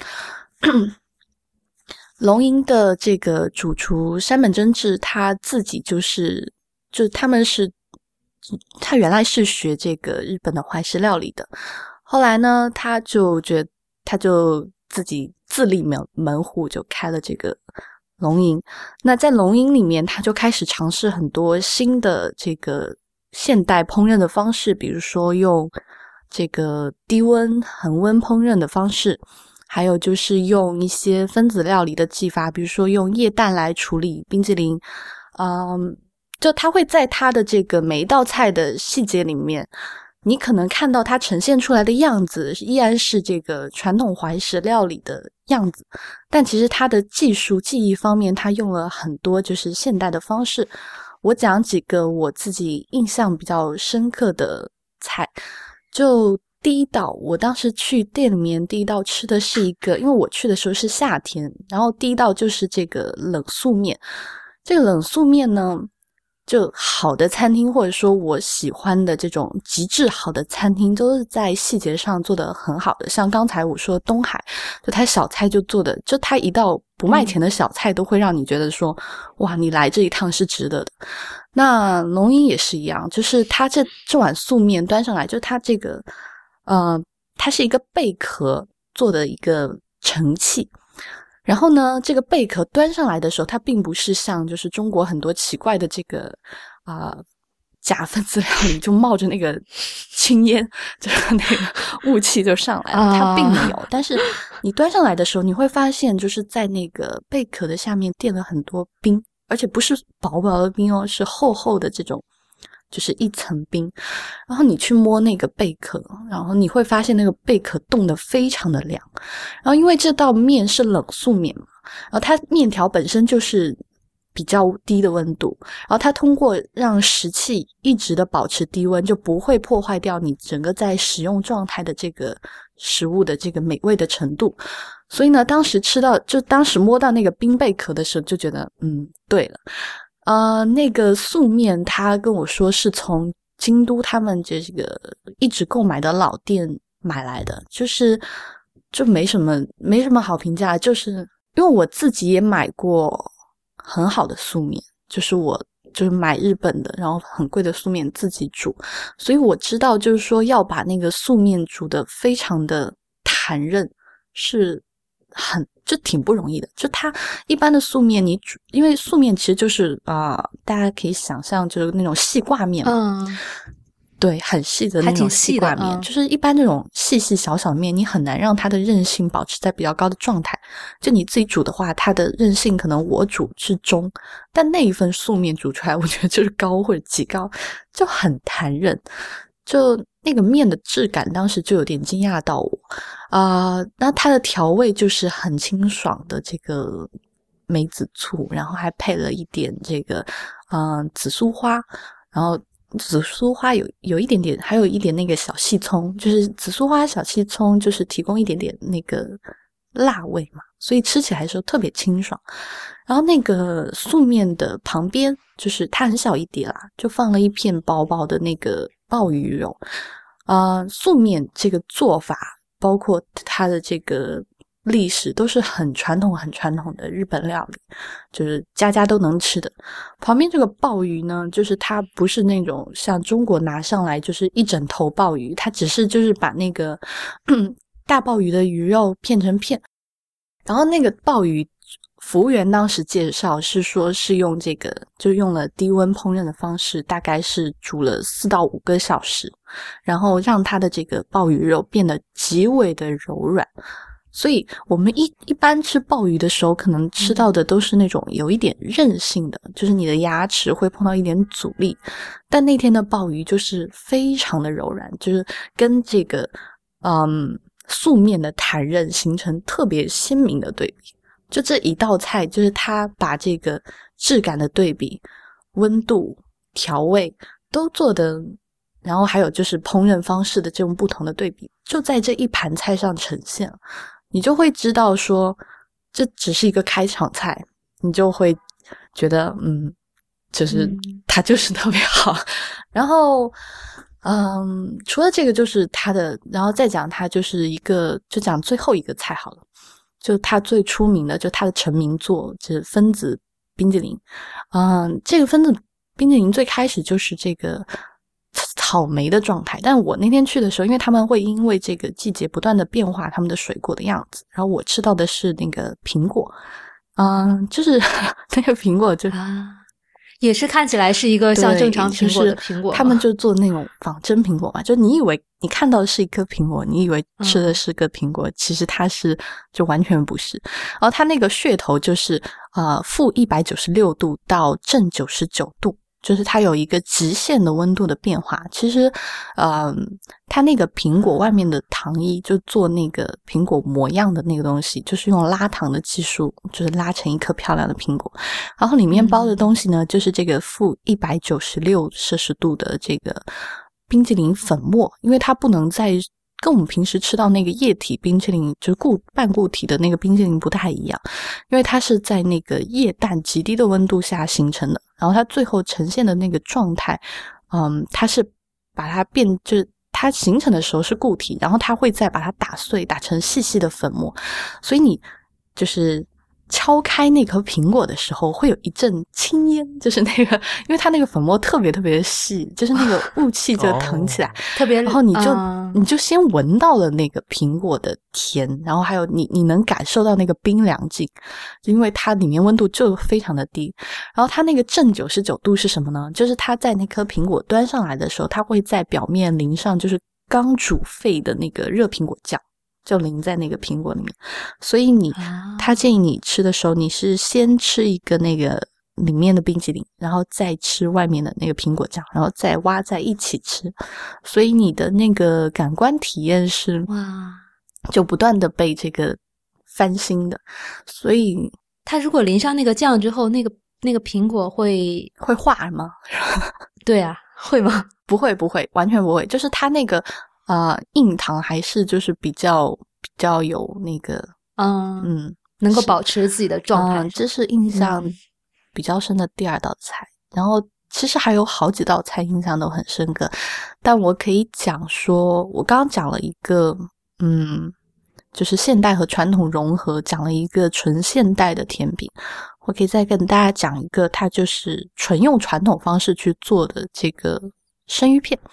龙吟的这个主厨山本真治他自己就是就他们是他原来是学这个日本的怀石料理的，后来呢他就觉得他就自己自立门门户，就开了这个龙吟。那在龙吟里面他就开始尝试很多新的这个现代烹饪的方式，比如说用这个低温恒温烹饪的方式，还有就是用一些分子料理的技法，比如说用液氮来处理冰淇淋。嗯，就他会在他的这个每一道菜的细节里面你可能看到它呈现出来的样子依然是这个传统怀石料理的样子，但其实它的技术技艺方面它用了很多就是现代的方式。我讲几个我自己印象比较深刻的菜。就第一道，我当时去店里面第一道吃的是一个，因为我去的时候是夏天，然后第一道就是这个冷素面。这个冷素面呢，就好的餐厅或者说我喜欢的这种极致好的餐厅都是在细节上做得很好的，像刚才我说东海，就他小菜就做的，就他一道不卖钱的小菜都会让你觉得说、嗯、哇你来这一趟是值得的。那龙吟也是一样，就是他这这碗素面端上来，就他这个呃它是一个贝壳做的一个盛器，然后呢这个贝壳端上来的时候，它并不是像就是中国很多奇怪的这个啊、呃、假分子料理就冒着那个青烟就是那个雾气就上来了，它并没有、啊、但是你端上来的时候你会发现就是在那个贝壳的下面垫了很多冰，而且不是薄薄的冰哦，是厚厚的这种就是一层冰，然后你去摸那个贝壳，然后你会发现那个贝壳冻得非常的凉，然后因为这道面是冷素面嘛，然后它面条本身就是比较低的温度，然后它通过让食器一直的保持低温，就不会破坏掉你整个在食用状态的这个食物的这个美味的程度。所以呢当时吃到就当时摸到那个冰贝壳的时候就觉得嗯对了。呃，那个素面他跟我说是从京都他们这个一直购买的老店买来的，就是就没什么没什么好评价，就是因为我自己也买过很好的素面，就是我就是买日本的然后很贵的素面自己煮，所以我知道就是说要把那个素面煮得非常的弹韧是很就挺不容易的。就它一般的素面你煮，因为素面其实就是啊、呃，大家可以想象就是那种细挂面嘛，嗯，对，很细的那种细挂面、嗯、就是一般这种细细小小面你很难让它的韧性保持在比较高的状态，就你自己煮的话它的韧性可能我煮是中，但那一份素面煮出来我觉得就是高或者极高，就很弹韧，就那个面的质感当时就有点惊讶到我啊、呃。那它的调味就是很清爽的这个梅子醋，然后还配了一点这个嗯、呃、紫苏花，然后紫苏花有有一点点，还有一点那个小细葱，就是紫苏花小细葱就是提供一点点那个辣味嘛，所以吃起来的时候特别清爽。然后那个素面的旁边就是它很小一碟啦，就放了一片薄薄的那个鲍鱼肉。呃，素面这个做法包括它的这个历史都是很传统很传统的日本料理，就是家家都能吃的。旁边这个鲍鱼呢，就是它不是那种像中国拿上来就是一整头鲍鱼，它只是就是把那个大鲍鱼的鱼肉片成片，然后那个鲍鱼服务员当时介绍是说是用这个就用了低温烹饪的方式，大概是煮了四到五个小时，然后让它的这个鲍鱼肉变得极为的柔软。所以我们一一般吃鲍鱼的时候可能吃到的都是那种有一点韧性的，就是你的牙齿会碰到一点阻力，但那天的鲍鱼就是非常的柔软，就是跟这个嗯素面的弹韧形成特别鲜明的对比。就这一道菜就是它把这个质感的对比、温度、调味都做的，然后还有就是烹饪方式的这种不同的对比，就在这一盘菜上呈现了。你就会知道说这只是一个开场菜，你就会觉得嗯就是它就是特别好。然后嗯除了这个就是它的，然后再讲它就是一个就讲最后一个菜好了，就它最出名的就它的成名作就是分子冰淇淋。嗯这个分子冰淇淋最开始就是这个草莓的状态，但我那天去的时候因为他们会因为这个季节不断的变化他们的水果的样子，然后我吃到的是那个苹果。嗯就是那个苹果就、啊、 也是看起来是一个像正常苹果的苹果、就是、 他们就做那种仿真苹果嘛，就你以为你看到的是一颗苹果，你以为吃的是个苹果、嗯、其实它是就完全不是。然后它那个噱头就是呃负一百九十六度到正九十九度， 就是它有一个极限的温度的变化。其实呃它那个苹果外面的糖衣就做那个苹果模样的那个东西，就是用拉糖的技术，就是拉成一颗漂亮的苹果，然后里面包的东西呢、嗯、就是这个负一百九十六摄氏度的这个冰淇淋粉末。因为它不能在跟我们平时吃到那个液体冰淇淋就是固半固体的那个冰淇淋不太一样，因为它是在那个液氮极低的温度下形成的，然后它最后呈现的那个状态嗯，它是把它变就是它形成的时候是固体，然后它会再把它打碎打成细细的粉末，所以你就是敲开那颗苹果的时候会有一阵青烟，就是那个因为它那个粉末特别特别的细，就是那个雾气就腾起来、哦、 特别， 然后你就、 嗯、 你就先闻到了那个苹果的甜，然后还有你你能感受到那个冰凉劲，因为它里面温度就非常的低。然后它那个正九十九度是什么呢？就是它在那颗苹果端上来的时候，它会在表面淋上就是刚煮沸的那个热苹果酱，就淋在那个苹果里面。所以你他建议你吃的时候，你是先吃一个那个里面的冰淇淋，然后再吃外面的那个苹果酱，然后再挖在一起吃。所以你的那个感官体验是哇，就不断的被这个翻新的。所以它如果淋上那个酱之后，那个那个苹果会会化吗？ 对啊，会吗？ 不会不会，完全不会。就是它那个呃硬糖还是就是比较比较有那个嗯嗯能够保持自己的状态。 嗯，这是印象比较深的第二道菜。嗯、然后其实还有好几道菜印象都很深刻，但我可以讲说，我刚刚讲了一个嗯，就是现代和传统融合，讲了一个纯现代的甜品。我可以再跟大家讲一个，它就是纯用传统方式去做的这个生鱼片。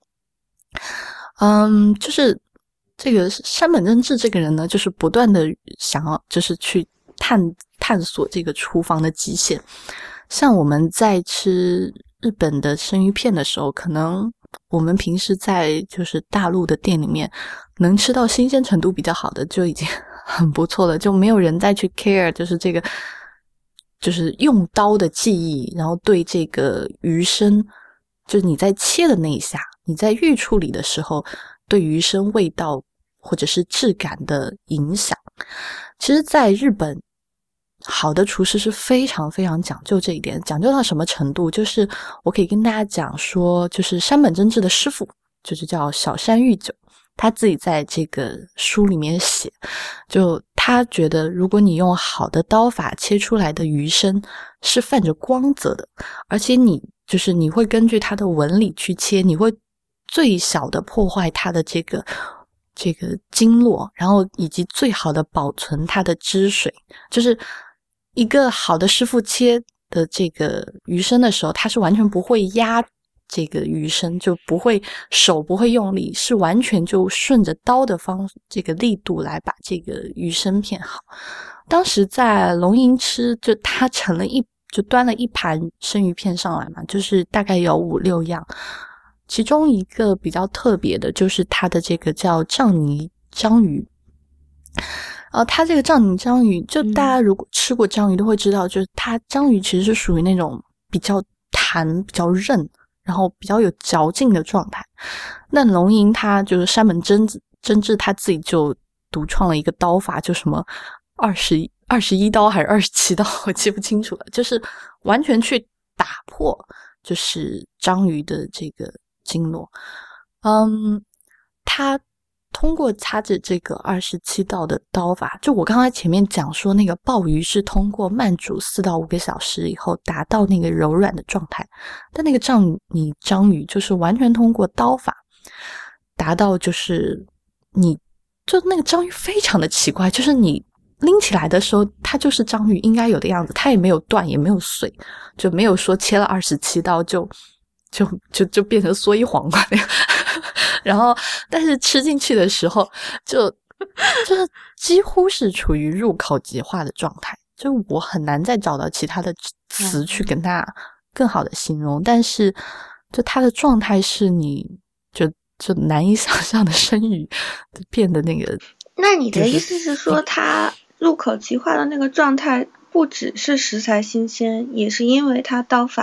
嗯，就是这个山本真治这个人呢，就是不断的想要就是去探探索这个厨房的极限。像我们在吃日本的生鱼片的时候，可能我们平时在就是大陆的店里面能吃到新鲜程度比较好的就已经很不错了，就没有人再去 care 就是这个就是用刀的技艺，然后对这个鱼身就是你在切的那一下，你在预处理的时候对鱼身味道或者是质感的影响。其实在日本好的厨师是非常非常讲究这一点，讲究到什么程度，就是我可以跟大家讲说，就是山本真治的师傅就是叫小山裕久，他自己在这个书里面写，就他觉得如果你用好的刀法切出来的鱼身是泛着光泽的，而且你就是你会根据它的纹理去切，你会最小的破坏它的这个这个经络，然后以及最好的保存它的汁水。就是一个好的师傅切的这个鱼身的时候，他是完全不会压这个鱼身，就不会手不会用力，是完全就顺着刀的方这个力度来把这个鱼身片好。当时在龙吟吃，就他盛了一就端了一盘生鱼片上来嘛，就是大概有五六样，其中一个比较特别的就是它的这个叫藏泥章鱼。呃，它这个藏泥章鱼，就大家如果吃过章鱼都会知道，就是它章鱼其实是属于那种比较弹、比较韧，然后比较有嚼劲的状态。那龙吟他就是山本真真治他自己就独创了一个刀法，就什么二十二十一刀还是二十七刀，我记不清楚了，就是完全去打破就是章鱼的这个经络。嗯，他通过他的这个二十七道的刀法，就我刚才前面讲说那个鲍鱼是通过慢煮四到五个小时以后达到那个柔软的状态，但那个藏泥章鱼就是完全通过刀法达到，就是你就那个章鱼非常的奇怪，就是你拎起来的时候它就是章鱼应该有的样子，它也没有断也没有碎，就没有说切了二十七刀就就就就变成蓑衣黄瓜那样然后但是吃进去的时候就就是几乎是处于入口即化的状态，就我很难再找到其他的词去跟它更好的形容，但是就它的状态是你就就难以想象的生鱼变得那个。 那你的意思是说它入口即化的那个状态不只是食材新鲜，也是因为它刀法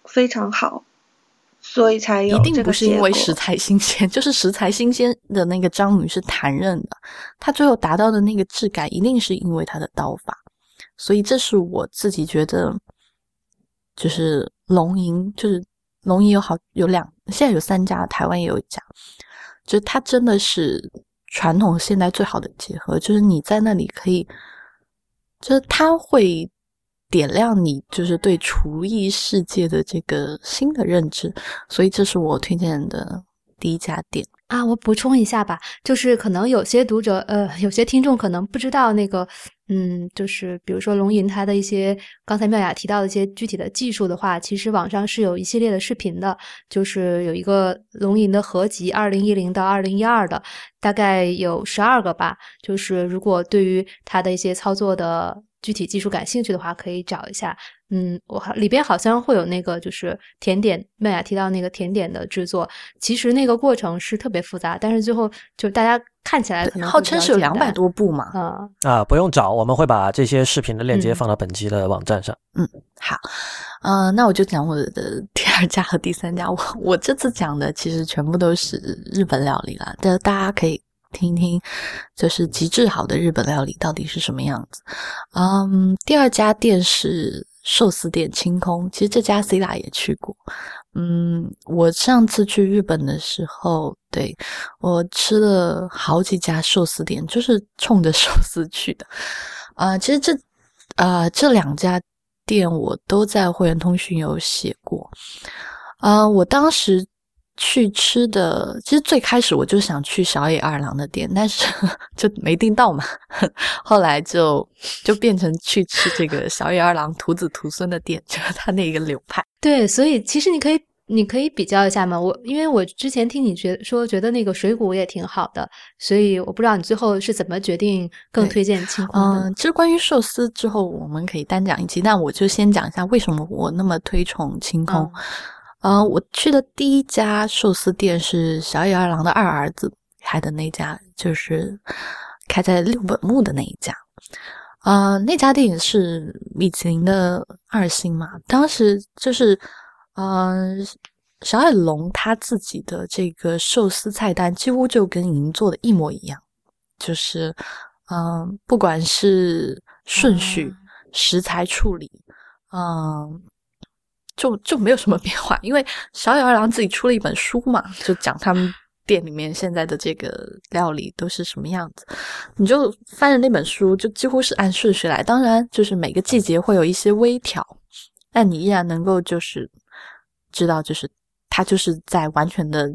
非常好，所以才有这个结果。 一定不是因为食材新鲜，就是食材新鲜的那个章鱼是弹刃的，它最后达到的那个质感一定是因为它的刀法。所以这是我自己觉得，就是龙吟，就是龙吟有好有两，现在有三家，台湾也有一家，就是它真的是传统现代最好的结合，就是你在那里可以，就是它会点亮你就是对厨艺世界的这个新的认知，所以这是我推荐的第一家店啊。我补充一下吧，就是可能有些读者呃，有些听众可能不知道那个嗯，就是比如说龙吟它的一些刚才妙雅提到的一些具体的技术的话，其实网上是有一系列的视频的，就是有一个龙吟的合集二零一零到二零一二的，大概有十二个吧，就是如果对于它的一些操作的具体技术感兴趣的话，可以找一下。嗯，我里边好像会有那个就是甜点，妙雅提到那个甜点的制作，其实那个过程是特别复杂，但是最后就大家看起来可能号称是有两百多步嘛。 嗯啊，不用找，我们会把这些视频的链接放到本期的网站上。 嗯，好，呃，那我就讲我的第二家和第三家。我我这次讲的其实全部都是日本料理啦，但大家可以听听，就是极致好的日本料理到底是什么样子。嗯，第二家店是寿司店清空，其实这家 Sila 也去过。嗯，我上次去日本的时候，对，我吃了好几家寿司店，就是冲着寿司去的。啊、呃，其实这啊、呃、这两家店我都在会员通讯有写过。啊、呃，我当时去吃的，其实最开始我就想去小野二郎的店，但是就没订到嘛，后来就就变成去吃这个小野二郎徒子徒孙的店，就是他那个流派。 对，所以其实你可以你可以比较一下嘛。我因为我之前听你觉说觉得那个水谷也挺好的，所以我不知道你最后是怎么决定更推荐清空的。 嗯，其实关于寿司之后我们可以单讲一期，但我就先讲一下为什么我那么推崇清空。嗯呃，我去的第一家寿司店是小野二郎的二儿子开的那家，就是开在六本木的那一家。呃，那家店也是米其林的二星嘛。当时就是呃，小野龙他自己的这个寿司菜单几乎就跟银座的一模一样，就是嗯、呃，不管是顺序、嗯、食材处理，嗯。就就没有什么变化，因为小野二郎自己出了一本书嘛，就讲他们店里面现在的这个料理都是什么样子，你就翻着那本书就几乎是按顺序来，当然就是每个季节会有一些微调，但你依然能够就是知道就是他就是在完全的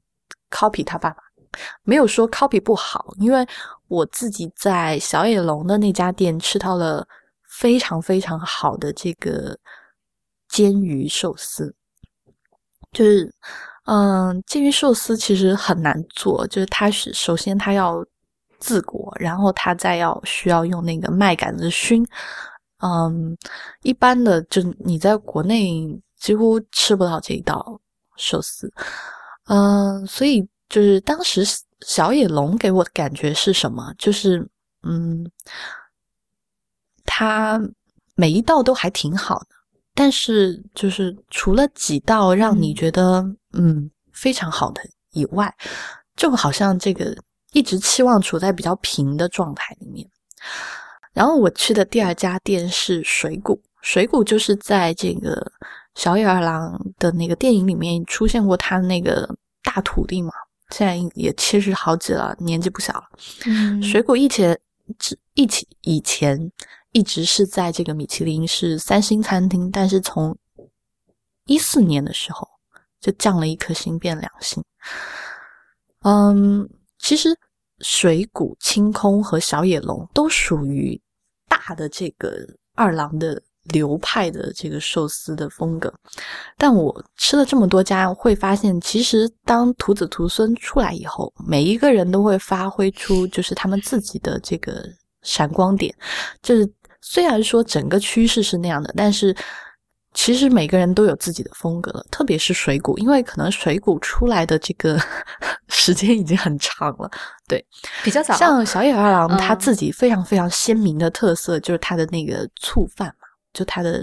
copy 他爸爸，没有说 copy 不好，因为我自己在小野龙的那家店吃到了非常非常好的这个煎鱼寿司，就是嗯，煎鱼寿司其实很难做，就是它是首先它要自裹，然后它再要需要用那个麦秆子熏。嗯，一般的就你在国内几乎吃不到这一道寿司。嗯，所以就是当时小野龙给我的感觉是什么？就是嗯，它每一道都还挺好的。但是就是除了几道让你觉得 嗯, 嗯非常好的以外，就好像这个一直期望处在比较平的状态里面。然后我去的第二家店是水谷，水谷就是在这个小野二郎的那个电影里面出现过他那个大徒弟嘛，现在也七十好几了，年纪不小了。嗯，水谷以前一起以前一直是在这个米其林是三星餐厅，但是从一四年的时候就降了一颗星变两星。嗯，其实水谷、清空和小野龙都属于大的这个二郎的流派的这个寿司的风格，但我吃了这么多家会发现，其实当徒子徒孙出来以后，每一个人都会发挥出就是他们自己的这个闪光点，就是虽然说整个趋势是那样的，但是其实每个人都有自己的风格了，特别是水谷，因为可能水谷出来的这个时间已经很长了，对， 比较早。 像小野二郎他自己非常非常鲜明的特色、嗯、就是他的那个醋饭嘛，就他的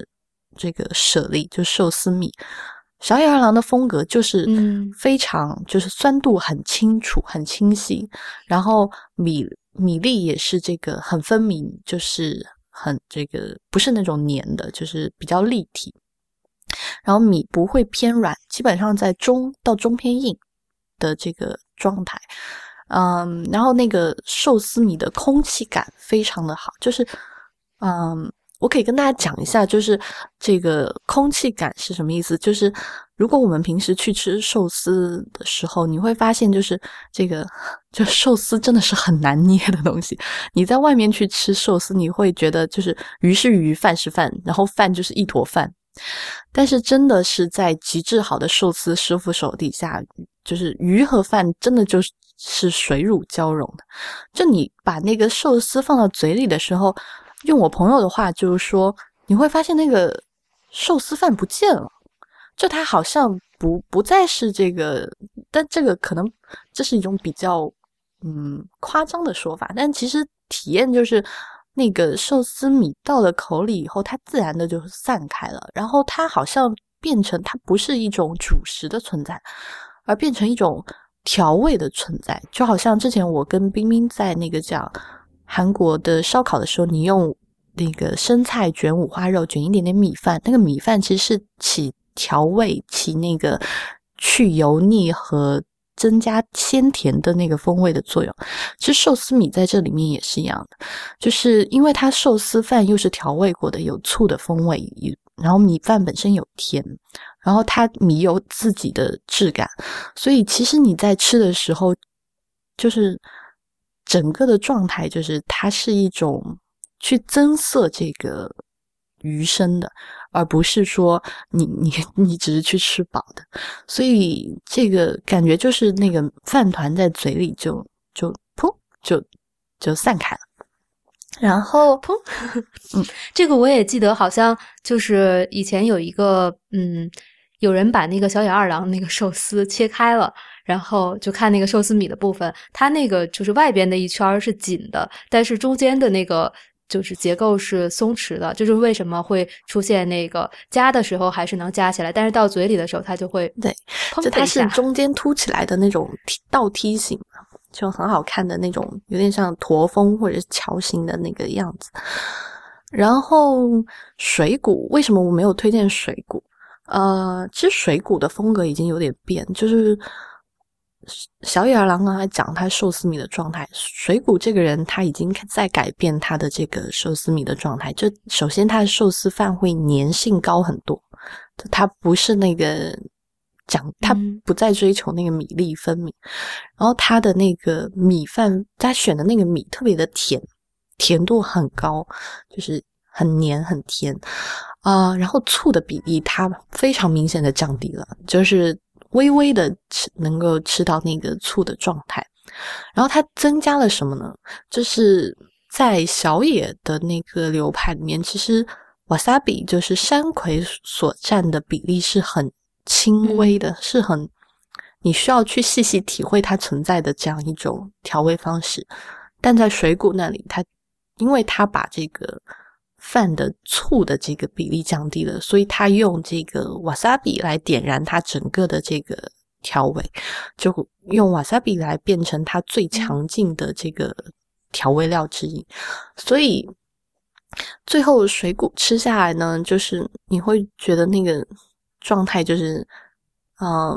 这个舍利，就寿司米。小野二郎的风格就是非常、嗯、就是酸度很清楚很清晰，然后米米粒也是这个很分明，就是很这个不是那种黏的，就是比较立体，然后米不会偏软，基本上在中到中偏硬的这个状态。嗯，然后那个寿司米的空气感非常的好，就是嗯我可以跟大家讲一下，就是这个空气感是什么意思，就是如果我们平时去吃寿司的时候，你会发现就是这个就寿司真的是很难捏的东西，你在外面去吃寿司，你会觉得就是鱼是鱼，饭是饭，然后饭就是一坨饭，但是真的是在极致好的寿司师傅手底下，就是鱼和饭真的就是水乳交融的，就你把那个寿司放到嘴里的时候，用我朋友的话就是说，你会发现那个寿司饭不见了，就它好像不不再是这个，但这个可能这是一种比较嗯夸张的说法，但其实体验就是那个寿司米到了口里以后，它自然的就散开了，然后它好像变成它不是一种主食的存在，而变成一种调味的存在，就好像之前我跟冰冰在那个讲韩国的烧烤的时候，你用那个生菜卷五花肉，卷一点点米饭，那个米饭其实是起调味，起那个去油腻和增加鲜甜的那个风味的作用。其实寿司米在这里面也是一样的，就是因为它寿司饭又是调味过的，有醋的风味，然后米饭本身有甜，然后它米有自己的质感，所以其实你在吃的时候就是整个的状态就是它是一种去增色这个鱼身的，而不是说你你你只是去吃饱的，所以这个感觉就是那个饭团在嘴里就就噗就就散开了，然后砰嗯，这个我也记得，好像就是以前有一个嗯，有人把那个小野二郎那个寿司切开了，然后就看那个寿司米的部分，它那个就是外边的一圈是紧的，但是中间的那个就是结构是松弛的，就是为什么会出现那个夹的时候还是能夹起来，但是到嘴里的时候它就会对，就它是中间凸起来的那种倒梯形，就很好看的那种，有点像驼峰或者是桥形的那个样子。然后水谷，为什么我没有推荐水谷？呃，其实水谷的风格已经有点变，就是小野二郎刚才讲他寿司米的状态，水谷这个人他已经在改变他的这个寿司米的状态。就首先他的寿司饭会粘性高很多，他不是那个讲他不再追求那个米粒分明，然后他的那个米饭他选的那个米特别的甜，甜度很高，就是很黏很甜啊、呃，然后醋的比例它非常明显的降低了，就是微微的吃能够吃到那个醋的状态。然后它增加了什么呢？就是在小野的那个流派里面，其实 wasabi 就是山葵所占的比例是很轻微的、嗯、是很你需要去细细体会它存在的这样一种调味方式。但在水谷那里，它因为它把这个饭的醋的这个比例降低了，所以他用这个 wasabi 来点燃它整个的这个调味，就用 wasabi 来变成它最强劲的这个调味料之一。所以最后水谷吃下来呢，就是你会觉得那个状态就是嗯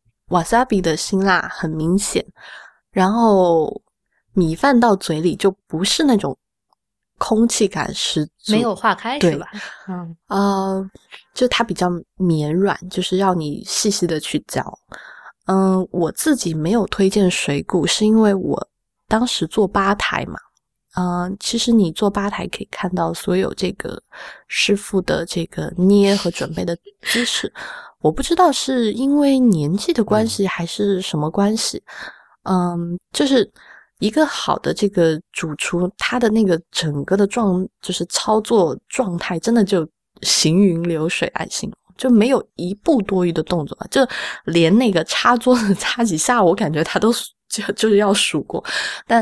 wasabi 的辛辣很明显，然后米饭到嘴里就不是那种空气感十足， 没有化开是吧？ 嗯，呃，就它比较绵软，就是要你细细的去嚼。嗯，我自己没有推荐水谷，是因为我当时做吧台嘛。嗯，其实你做吧台可以看到所有这个师傅的这个捏和准备的姿势。我不知道是因为年纪的关系还是什么关系。嗯，就是一个好的这个主厨，他的那个整个的状就是操作状态真的就行云流水来形容，就没有一步多余的动作，就连那个擦桌子擦几下我感觉他都就就是要数过。但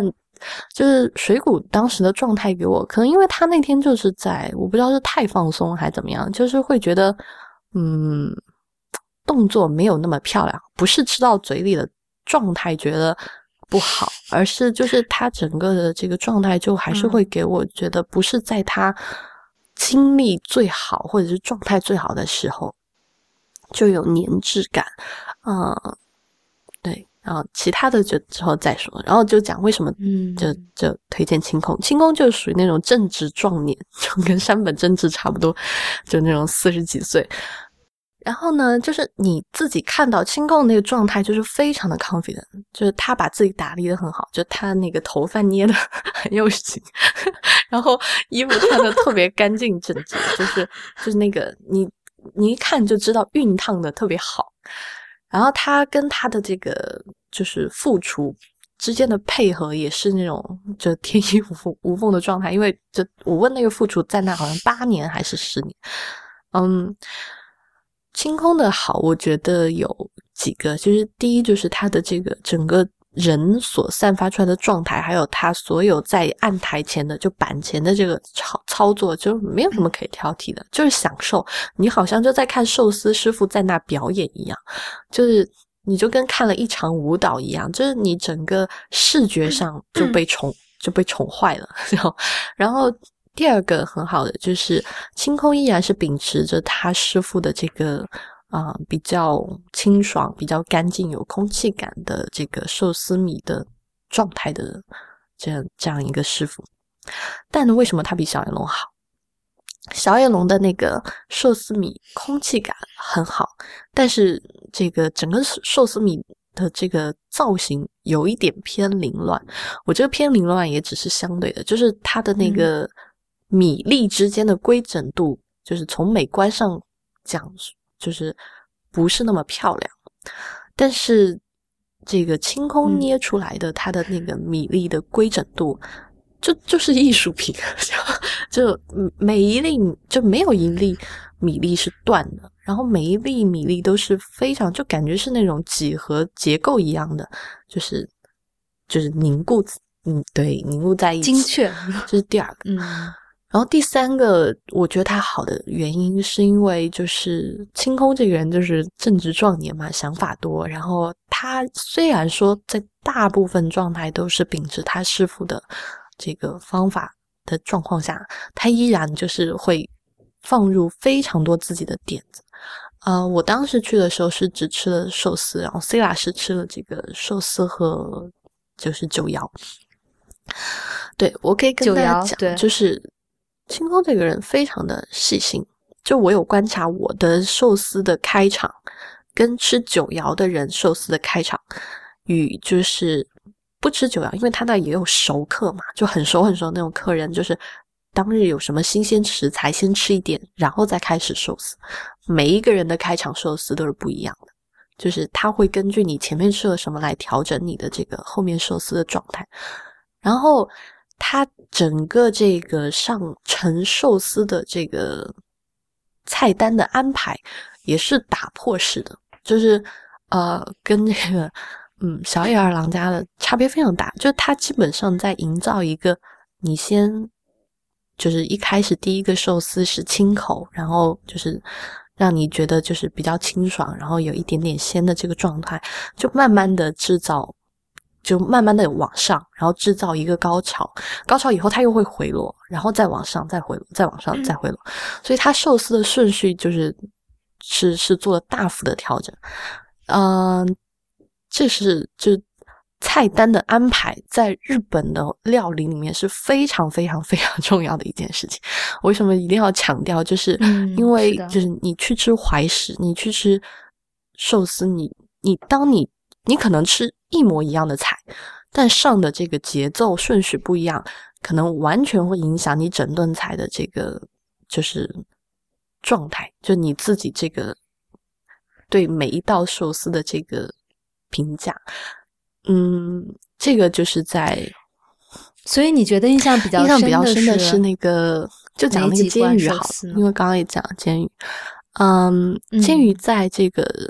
就是水谷当时的状态给我，可能因为他那天就是在我不知道是太放松还是怎么样，就是会觉得嗯动作没有那么漂亮，不是吃到嘴里的状态觉得不好，而是就是他整个的这个状态就还是会给我觉得不是在他精力最好或者是状态最好的时候就有粘滞感。嗯，对，然后其他的就之后再说，然后就讲为什么就嗯就推荐清空。清空就属于那种正值壮年，就跟山本真治差不多，就那种四十几岁。然后呢，就是你自己看到清空那个状态，就是非常的 confident， 就是他把自己打理得很好，就他那个头发捏得很有型，然后衣服穿得特别干净整洁，就是就是那个你你一看就知道熨烫的特别好。然后他跟他的这个就是副厨之间的配合也是那种就天衣无缝无缝的状态，因为就我问那个副厨在那好像八年还是十年。嗯，清空的好我觉得有几个，就是第一就是他的这个整个人所散发出来的状态，还有他所有在案台前的就板前的这个操操作，就没有什么可以挑剔的，就是享受，你好像就在看寿司师傅在那表演一样，就是你就跟看了一场舞蹈一样，就是你整个视觉上就被宠就被宠坏了。然后第二个很好的就是清空依然是秉持着他师傅的这个啊、呃，比较清爽比较干净有空气感的这个寿司米的状态的这样这样一个师傅。但为什么他比小野龙好？小野龙的那个寿司米空气感很好，但是这个整个寿司米的这个造型有一点偏凌乱。我这个偏凌乱也只是相对的，就是它的那个米粒之间的规整度，就是从美观上讲就是不是那么漂亮，但是这个清空捏出来的它的那个米粒的规整度就就是艺术品，就就每一粒就没有一粒米粒是断的，然后每一粒米粒都是非常就感觉是那种几何结构一样的，就是就是凝固，嗯，对，凝固在一起， 精确， 这是第二个。 嗯， 然后第三个我觉得他好的原因是因为就是清空这个人就是正值壮年嘛，想法多，然后他虽然说在大部分状态都是秉持他师傅的这个方法的状况下，他依然就是会放入非常多自己的点子。呃，我当时去的时候是只吃了寿司，然后 Sila 是吃了这个寿司和就是酒肴。对，我可以跟大家讲，就是清空这个人非常的细心，就我有观察我的寿司的开场跟吃酒肴的人寿司的开场与就是不吃酒肴，因为他那也有熟客嘛，就很熟很熟那种客人，就是当日有什么新鲜食材先吃一点然后再开始寿司，每一个人的开场寿司都是不一样的，就是他会根据你前面吃了什么来调整你的这个后面寿司的状态。然后他整个这个上盛寿司的这个菜单的安排也是打破式的，就是呃跟这个嗯小野二郎家的差别非常大，就是他基本上在营造一个你先就是一开始第一个寿司是清口，然后就是让你觉得就是比较清爽，然后有一点点鲜的这个状态，就慢慢的制造就慢慢的往上，然后制造一个高潮，高潮以后它又会回落，然后再往上再回落，再往上再回落，所以它寿司的顺序就是是是做了大幅的调整。嗯、呃，这是就菜单的安排在日本的料理里面是非常非常非常重要的一件事情。为什么一定要强调，就是因为就是你去吃怀石，你去吃寿司，你你当你你可能吃一模一样的菜，但上的这个节奏顺序不一样，可能完全会影响你整顿菜的这个就是状态，就你自己这个对每一道寿司的这个评价。嗯，这个就是在， 所以你觉得印象比较印象比较深深的是那个，就讲那个煎鱼好了，因为刚刚也讲了煎鱼。嗯，煎鱼在这个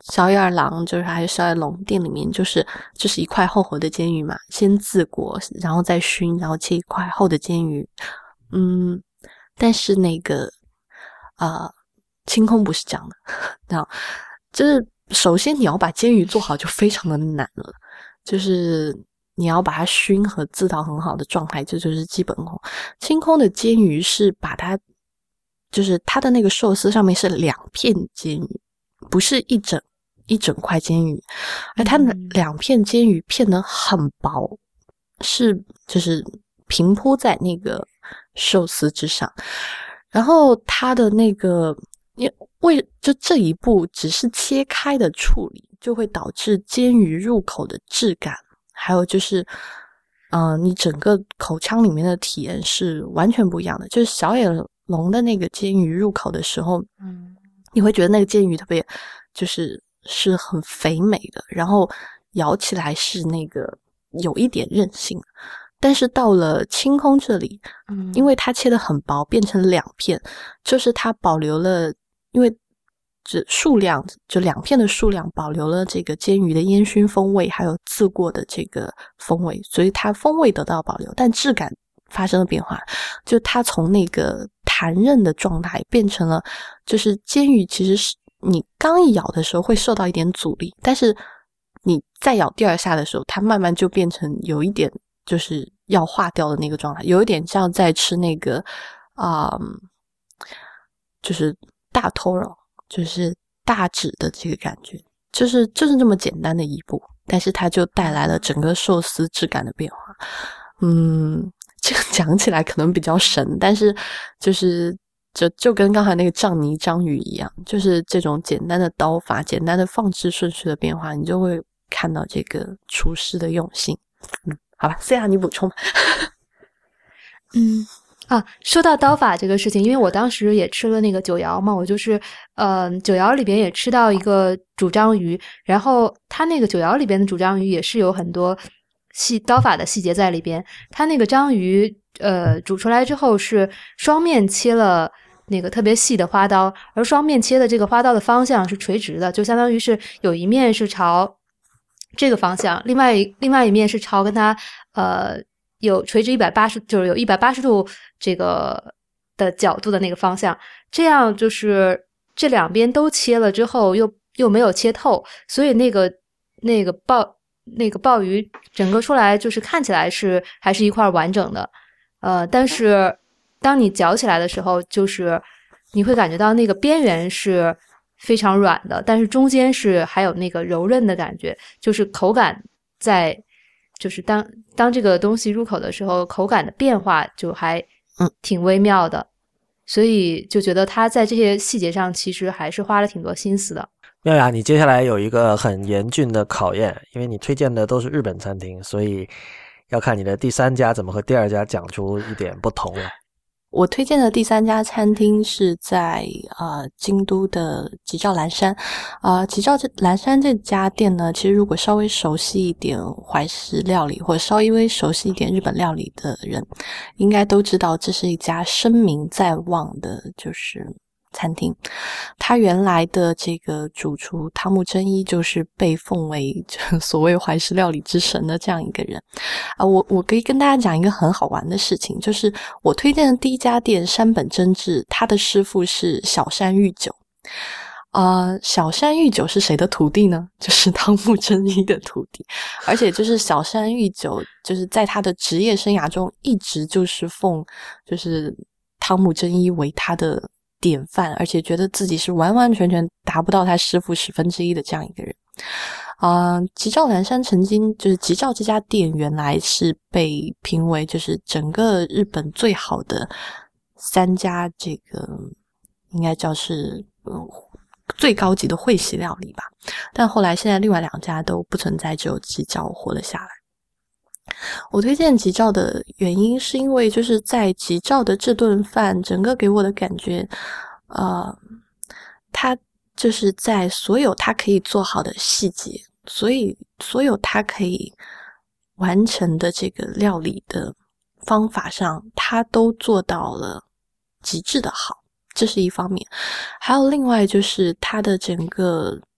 小野二郎就是还有小野龙店里面，就是就是一块厚厚的煎鱼嘛，先自裹，然后再熏，然后切一块厚的煎鱼。嗯，但是那个呃清空不是这样的，然后就是首先你要把煎鱼做好就非常的难了，就是你要把它熏和自到很好的状态，这就是基本功。清空的煎鱼是把它，就是它的那个寿司上面是两片煎鱼，不是一整一整块煎鱼，而它的两片煎鱼片得很薄，是就是平铺在那个寿司之上，然后它的那个为就这一步只是切开的处理，就会导致煎鱼入口的质感，还有就是嗯、呃，你整个口腔里面的体验是完全不一样的。就是小野龙的那个煎鱼入口的时候，嗯，你会觉得那个煎鱼特别就是是很肥美的，然后咬起来是那个有一点韧性。但是到了清空这里，嗯，因为它切得很薄，变成两片，就是它保留了，因为这数量就两片的数量保留了这个煎鱼的烟熏风味，还有自过的这个风味，所以它风味得到保留，但质感发生了变化，就它从那个弹韧的状态变成了，就是煎鱼其实是你刚一咬的时候会受到一点阻力，但是你再咬第二下的时候，它慢慢就变成有一点就是要化掉的那个状态，有一点像在吃那个啊、嗯，就是大头肉，就是大指的这个感觉，就是就是这么简单的一步，但是它就带来了整个寿司质感的变化。嗯，这个讲起来可能比较神，但是就是就就跟刚才那个藏泥章鱼一样，就是这种简单的刀法、简单的放置顺序的变化，你就会看到这个厨师的用心。嗯，好吧 ，C 亚你补充吧。 嗯。啊，说到刀法这个事情，因为我当时也吃了那个九窑嘛，我就是呃九窑里边也吃到一个煮章鱼，然后它那个九窑里边的煮章鱼也是有很多细刀法的细节在里边。它那个章鱼呃煮出来之后是双面切了那个特别细的花刀，而双面切的这个花刀的方向是垂直的，就相当于是有一面是朝这个方向，另外另外一面是朝跟它呃有垂直一百八十，就是有一百八十度这个的角度的那个方向，这样就是这两边都切了之后又又没有切透，所以那个那个鲍那个鲍鱼整个出来就是看起来是还是一块完整的，呃，但是当你嚼起来的时候，就是你会感觉到那个边缘是非常软的，但是中间是还有那个柔韧的感觉，就是口感在就是当当这个东西入口的时候，口感的变化就还挺微妙的，所以就觉得他在这些细节上其实还是花了挺多心思的。 妙雅，你接下来有一个很严峻的考验，因为你推荐的都是日本餐厅，所以要看你的第三家怎么和第二家讲出一点不同了。 我推荐的第三家餐厅是在呃京都的吉兆岚山。呃吉兆岚山这家店呢，其实如果稍微熟悉一点怀石料理，或者稍微熟悉一点日本料理的人，应该都知道这是一家声名在望的就是餐厅。他原来的这个主厨汤木真一就是被奉为所谓怀石料理之神的这样一个人啊、呃。我我可以跟大家讲一个很好玩的事情，就是我推荐的第一家店山本真治，他的师傅是小山裕久。呃，小山裕久是谁的徒弟呢？就是汤木真一的徒弟，而且就是小山裕久就是在他的职业生涯中一直就是奉就是汤木真一为他的典范，而且觉得自己是完完全全达不到他师傅十分之一的这样一个人。啊、呃，吉兆岚山曾经就是吉兆这家店原来是被评为就是整个日本最好的三家这个应该叫是、呃、最高级的会席料理吧，但后来现在另外两家都不存在，只有吉兆活了下来。我推荐吉兆的原因是因为就是在吉兆的这顿饭整个给我的感觉呃，他就是在所有他可以做好的细节，所以所有他可以完成的这个料理的方法上，他都做到了极致的好，这是一方面。还有另外就是他的整个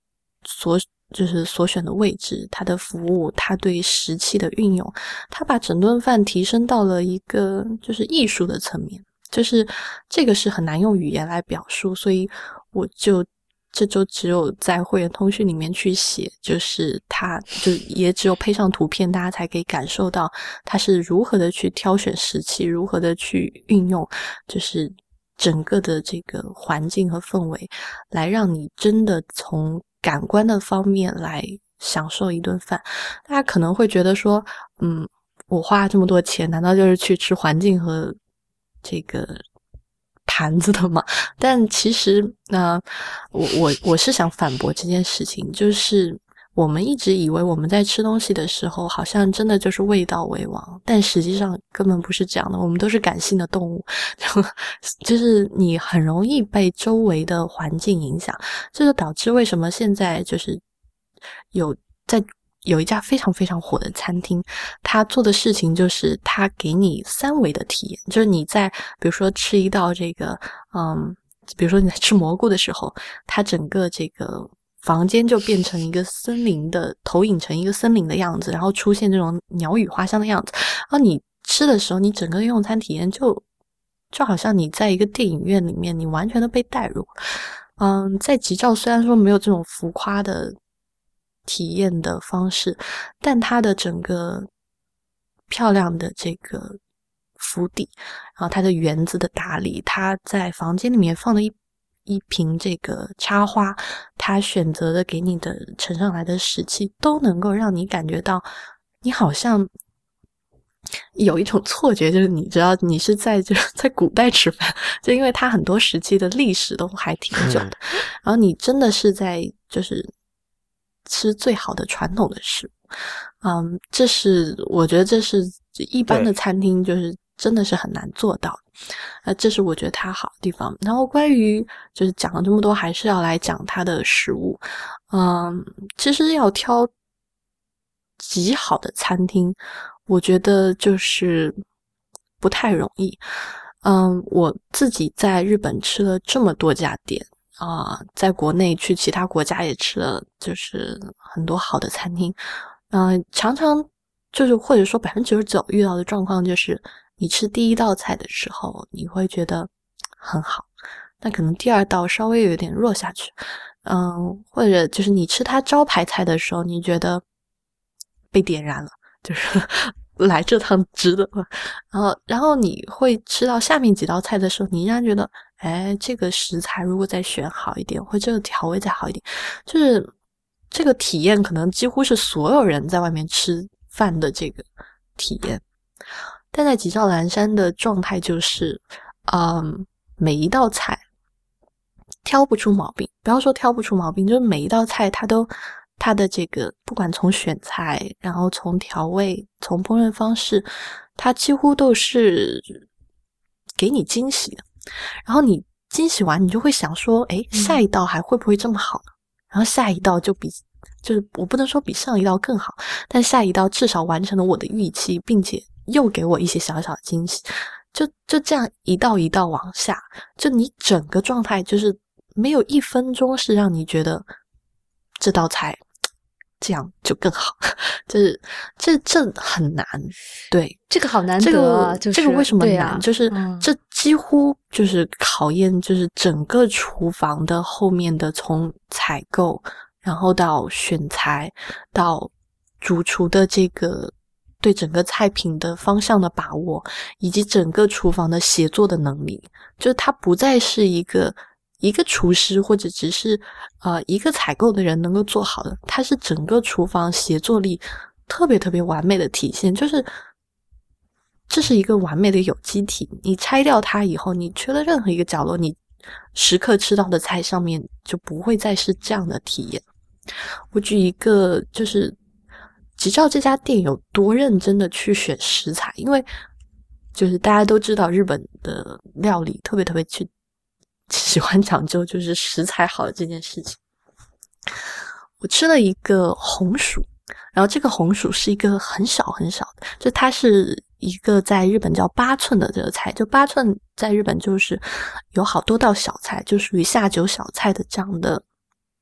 所就是所选的位置，它的服务，它对食器的运用，它把整顿饭提升到了一个就是艺术的层面，就是这个是很难用语言来表述，所以我就这周只有在会员通讯里面去写，就是它就也只有配上图片，大家才可以感受到它是如何的去挑选食器，如何的去运用，就是整个的这个环境和氛围，来让你真的从感官的方面来享受一顿饭。大家可能会觉得说，嗯，我花这么多钱，难道就是去吃环境和这个盘子的吗？但其实呢、呃，我我我是想反驳这件事情，就是我们一直以为我们在吃东西的时候，好像真的就是味道为王，但实际上根本不是这样的。我们都是感性的动物，就就是你很容易被周围的环境影响，这就导致为什么现在就是有在有一家非常非常火的餐厅，他做的事情就是他给你三维的体验，就是你在比如说吃一道这个嗯，比如说你在吃蘑菇的时候，它整个这个房间就变成一个森林的，投影成一个森林的样子，然后出现这种鸟语花香的样子，然后你吃的时候，你整个用餐体验就就好像你在一个电影院里面，你完全的被带入。嗯，在吉兆虽然说没有这种浮夸的体验的方式，但它的整个漂亮的这个府邸，然后它的园子的打理，它在房间里面放了一一瓶这个插花，他选择的给你的盛上来的食器都能够让你感觉到你好像有一种错觉，就是你知道你是在就是在古代吃饭，就因为它很多时期的历史都还挺久的、嗯、然后你真的是在就是吃最好的传统的食物。嗯，这是我觉得这是一般的餐厅就是真的是很难做到的，呃，这是我觉得它好的地方。然后关于就是讲了这么多，还是要来讲它的食物。嗯，其实要挑极好的餐厅，我觉得就是不太容易。嗯，我自己在日本吃了这么多家店啊、呃，在国内去其他国家也吃了，就是很多好的餐厅。嗯、呃，常常就是或者说百分之九十九遇到的状况就是。你吃第一道菜的时候你会觉得很好，但可能第二道稍微有点弱下去，嗯，或者就是你吃它招牌菜的时候你觉得被点燃了，就是来这趟值得了，然后然后你会吃到下面几道菜的时候你依然觉得哎，这个食材如果再选好一点，或者这个调味再好一点，就是这个体验可能几乎是所有人在外面吃饭的这个体验。但在吉兆岚山的状态就是，嗯，每一道菜挑不出毛病，不要说挑不出毛病，就是每一道菜它都它的这个不管从选材，然后从调味，从烹饪方式，它几乎都是给你惊喜的。然后你惊喜完，你就会想说，诶，下一道还会不会这么好呢？然后下一道就比就是我不能说比上一道更好，但下一道至少完成了我的预期，并且又给我一些小小的惊喜，就就这样一道一道往下，就你整个状态就是没有一分钟是让你觉得这道菜这样就更好，就是这这很难，对， 这个好难得、 这个就是这个为什么难？ 啊、 就是、 嗯、 这几乎就是考验，就是整个厨房的后面的从采购，然后到选材，到主厨的这个。对整个菜品的方向的把握，以及整个厨房的协作的能力，就是它不再是一个一个厨师或者只是呃一个采购的人能够做好的，它是整个厨房协作力特别特别完美的体现，就是这是一个完美的有机体，你拆掉它以后，你缺了任何一个角落，你时刻吃到的菜上面就不会再是这样的体验。我举一个就是吉兆这家店有多认真的去选食材，因为就是大家都知道日本的料理特别特别去喜欢讲究就是食材好的这件事情。我吃了一个红薯，然后这个红薯是一个很小很小的，就它是一个在日本叫八寸的这个菜，就八寸在日本就是有好多道小菜，就属于下酒小菜的这样的一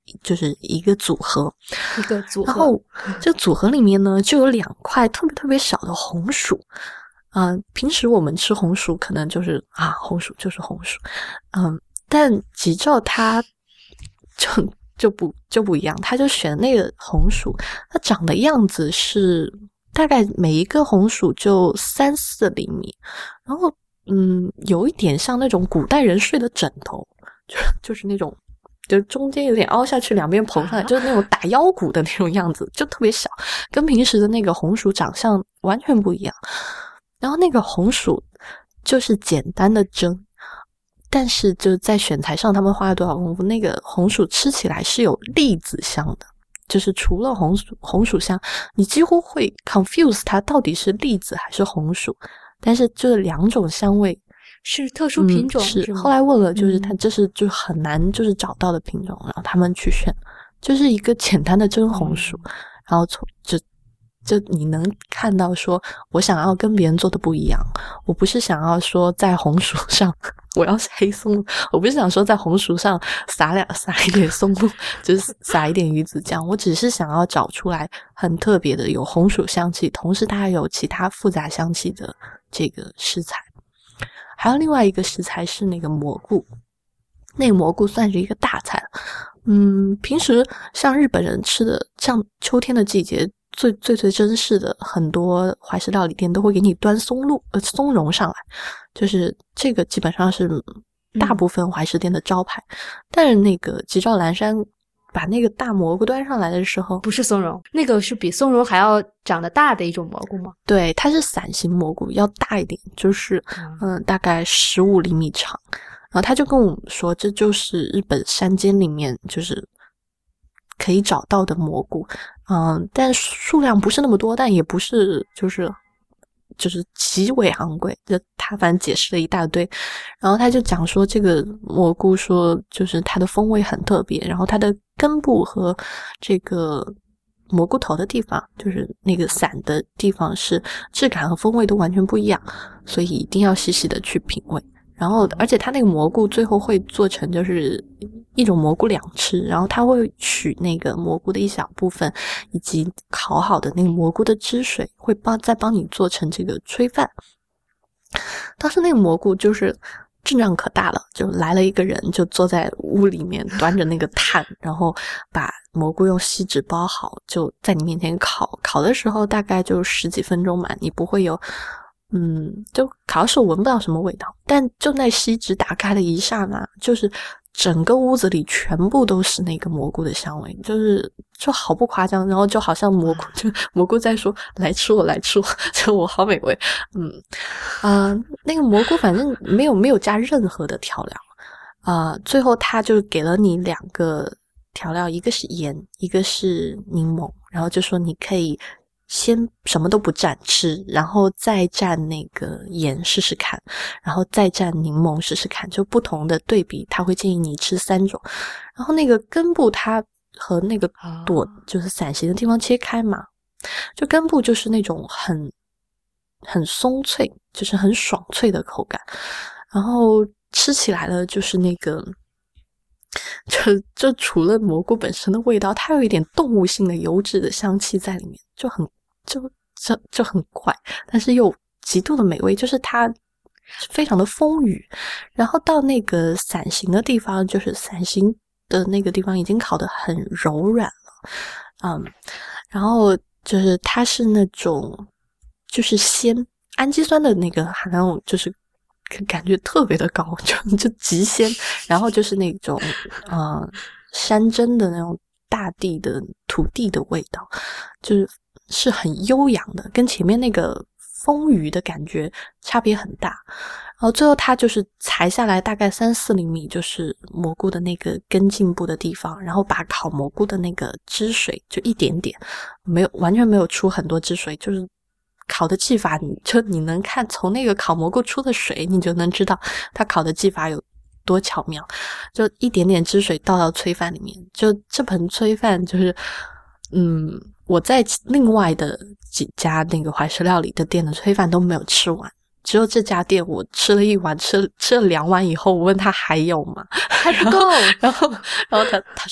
就是一个组合， 一个组合。 然后这个组合里面呢，就有两块特别特别小的红薯。嗯、呃，平时我们吃红薯可能就是啊，红薯就是红薯，嗯，但吉兆它就就不就不一样，它就选那个红薯，它长的样子是大概每一个红薯就三四厘米，然后嗯，有一点像那种古代人睡的枕头，就就是那种。就中间有点凹下去，两边膨上来，就是那种打腰鼓的那种样子，就特别小，跟平时的那个红薯长相完全不一样。然后那个红薯就是简单的蒸，但是就在选材上他们花了多少功夫，那个红薯吃起来是有栗子香的，就是除了红薯红薯香，你几乎会 confuse 它到底是栗子还是红薯，但是这两种香味是特殊品种、 嗯、是, 是后来问了，就是它这是就很难就是找到的品种、嗯、然后他们去选，就是一个简单的蒸红薯、嗯、然后从就就你能看到说我想要跟别人做的不一样，我不是想要说在红薯上我要是黑松露，我不是想说在红薯上撒两撒一点松露，就是撒一点鱼子酱，我只是想要找出来很特别的有红薯香气，同时它还有其他复杂香气的这个食材。还有另外一个食材是那个蘑菇，那个蘑菇算是一个大菜。嗯，平时像日本人吃的，像秋天的季节，最最最珍视的很多怀石料理店都会给你端松露呃松茸上来，就是这个基本上是大部分怀石店的招牌。嗯、但是那个吉兆蓝山把那个大蘑菇端上来的时候， 不是松茸，那个是比松茸还要长得大的一种蘑菇吗？ 对，它是伞形蘑菇，要大一点，就是嗯、呃，大概十五厘米长。然后他就跟我们说，这就是日本山间里面就是可以找到的蘑菇，嗯、呃，但数量不是那么多，但也不是就是就是极为昂贵，就他反正解释了一大堆，然后他就讲说这个蘑菇说就是它的风味很特别，然后它的根部和这个蘑菇头的地方，就是那个伞的地方是质感和风味都完全不一样，所以一定要细细的去品味。然后而且它那个蘑菇最后会做成就是一种蘑菇两吃，然后它会取那个蘑菇的一小部分以及烤好的那个蘑菇的汁水，会帮再帮你做成这个炊饭。当时那个蘑菇就是阵仗可大了，就来了一个人就坐在屋里面端着那个炭，然后把蘑菇用锡纸包好，就在你面前烤。烤的时候大概就十几分钟嘛，你不会有嗯，就烤的时候闻不到什么味道，但就那锡纸打开的一刹那，就是整个屋子里全部都是那个蘑菇的香味，就是就好不夸张，然后就好像蘑菇就蘑菇在说来吃我来吃我，就我好美味。嗯啊、呃，那个蘑菇反正没有没有加任何的调料啊、呃，最后他就给了你两个调料，一个是盐，一个是柠檬，然后就说你可以先什么都不蘸吃，然后再蘸那个盐试试看，然后再蘸柠檬试试看，就不同的对比他会建议你吃三种。然后那个根部它和那个朵就是伞形的地方切开嘛，就根部就是那种很很松脆，就是很爽脆的口感，然后吃起来了就是那个就就除了蘑菇本身的味道，它有一点动物性的油脂的香气在里面，就很就就就很怪，但是又极度的美味，就是它非常的丰腴。然后到那个伞形的地方，就是伞形的那个地方已经烤得很柔软了，嗯，然后就是它是那种就是鲜氨基酸的那个含量就是感觉特别的高，就就极鲜，然后就是那种呃山珍的那种大地的土地的味道，就是是很悠扬的，跟前面那个丰腴的感觉差别很大。然后最后它就是裁下来大概三四厘米，就是蘑菇的那个根茎部的地方，然后把烤蘑菇的那个汁水就一点点，没有完全没有出很多汁水，就是烤的技法，你就你能看从那个烤蘑菇出的水，你就能知道它烤的技法有多巧妙，就一点点汁水倒到炊饭里面，就这盆炊饭就是嗯我在另外的几家那个怀石料理的店的炊饭都没有吃完，只有这家店我吃了一碗，吃了吃了两碗以后，我问他还有吗？ 还不够。 然后然后他他说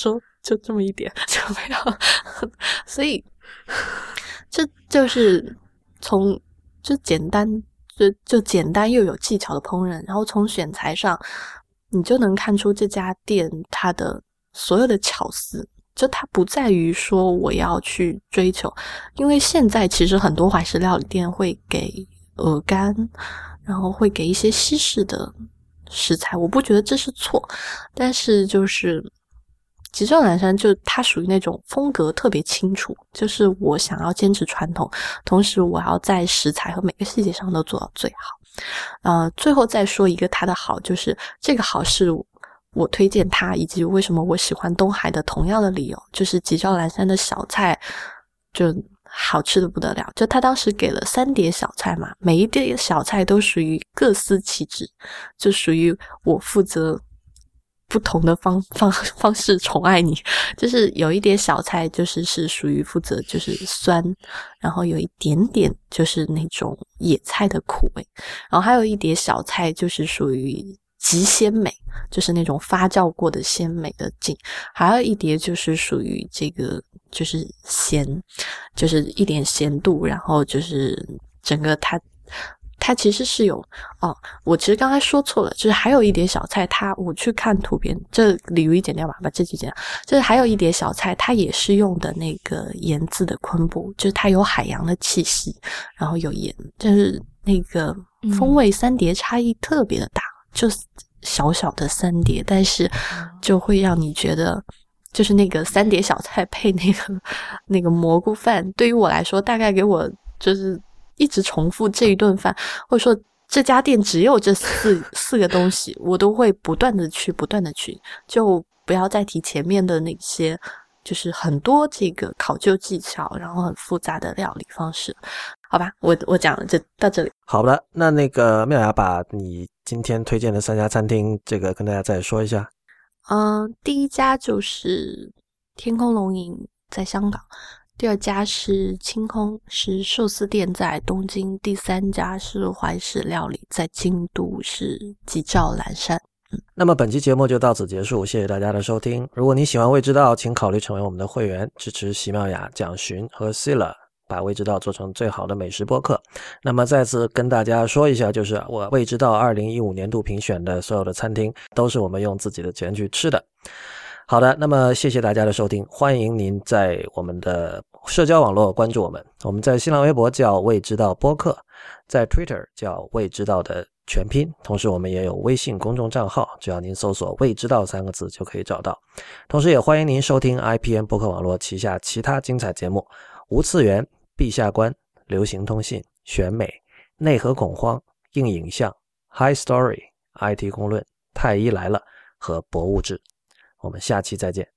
就这么一点就没有。所以这就是从就简单就就简单又有技巧的烹饪，然后从选材上你就能看出这家店它的所有的巧思，就它不在于说我要去追求，因为现在其实很多怀石料理店会给鹅肝，然后会给一些西式的食材，我不觉得这是错，但是就是吉兆南山就它属于那种风格特别清楚，就是我想要坚持传统，同时我要在食材和每个细节上都做到最好。呃，最后再说一个它的好，就是这个好是我推荐它以及为什么我喜欢东海的同样的理由，就是吉兆南山的小菜就好吃的不得了，就他当时给了三碟小菜嘛，每一碟小菜都属于各司其职，就属于我负责不同的方方方式宠爱你，就是有一碟小菜就是是属于负责就是酸，然后有一点点就是那种野菜的苦味，然后还有一碟小菜就是属于极鲜美，就是那种发酵过的鲜美的劲，还有一碟就是属于这个就是咸，就是一点咸度，然后就是整个它它其实是有哦，我其实刚才说错了，就是还有一碟小菜，它我去看图片，这鲤鱼剪掉吧，把这句剪掉，就是还有一碟小菜，它也是用的那个盐渍的昆布，就是它有海洋的气息，然后有盐，就是那个风味三碟差异特别的大，嗯、就是小小的三碟，但是就会让你觉得。就是那个三碟小菜配那个那个蘑菇饭，对于我来说，大概给我就是一直重复这一顿饭，或者说这家店只有这四四个东西，我都会不断的去，不断的去，就不要再提前面的那些，就是很多这个考究技巧，然后很复杂的料理方式。好吧，我我讲了就到这里。 好的，那那个妙雅把你今天推荐的三家餐厅，这个跟大家再说一下。 嗯，第一家就是天空龙吟在香港，第二家是清空，是寿司店在东京，第三家是怀石料理在京都，是吉兆南山。嗯， 那么本期节目就到此结束，谢谢大家的收听。如果你喜欢未知道，请考虑成为我们的会员，支持席妙雅、蒋勋和 Sila 把未知道做成最好的美食播客。那么再次跟大家说一下，就是我未知道二零一五年度评选的所有的餐厅都是我们用自己的钱去吃的。好的，那么谢谢大家的收听，欢迎您在我们的社交网络关注我们，我们在新浪微博叫未知道播客，在 Twitter 叫未知道的全拼，同时我们也有微信公众账号，只要您搜索未知道三个字就可以找到。同时也欢迎您收听 I P N 播客网络旗下其他精彩节目，无次元、陛下观、流行通信、选美、内核恐慌、硬影像、High Story、I T 公论、太医来了和博物志。我们下期再见。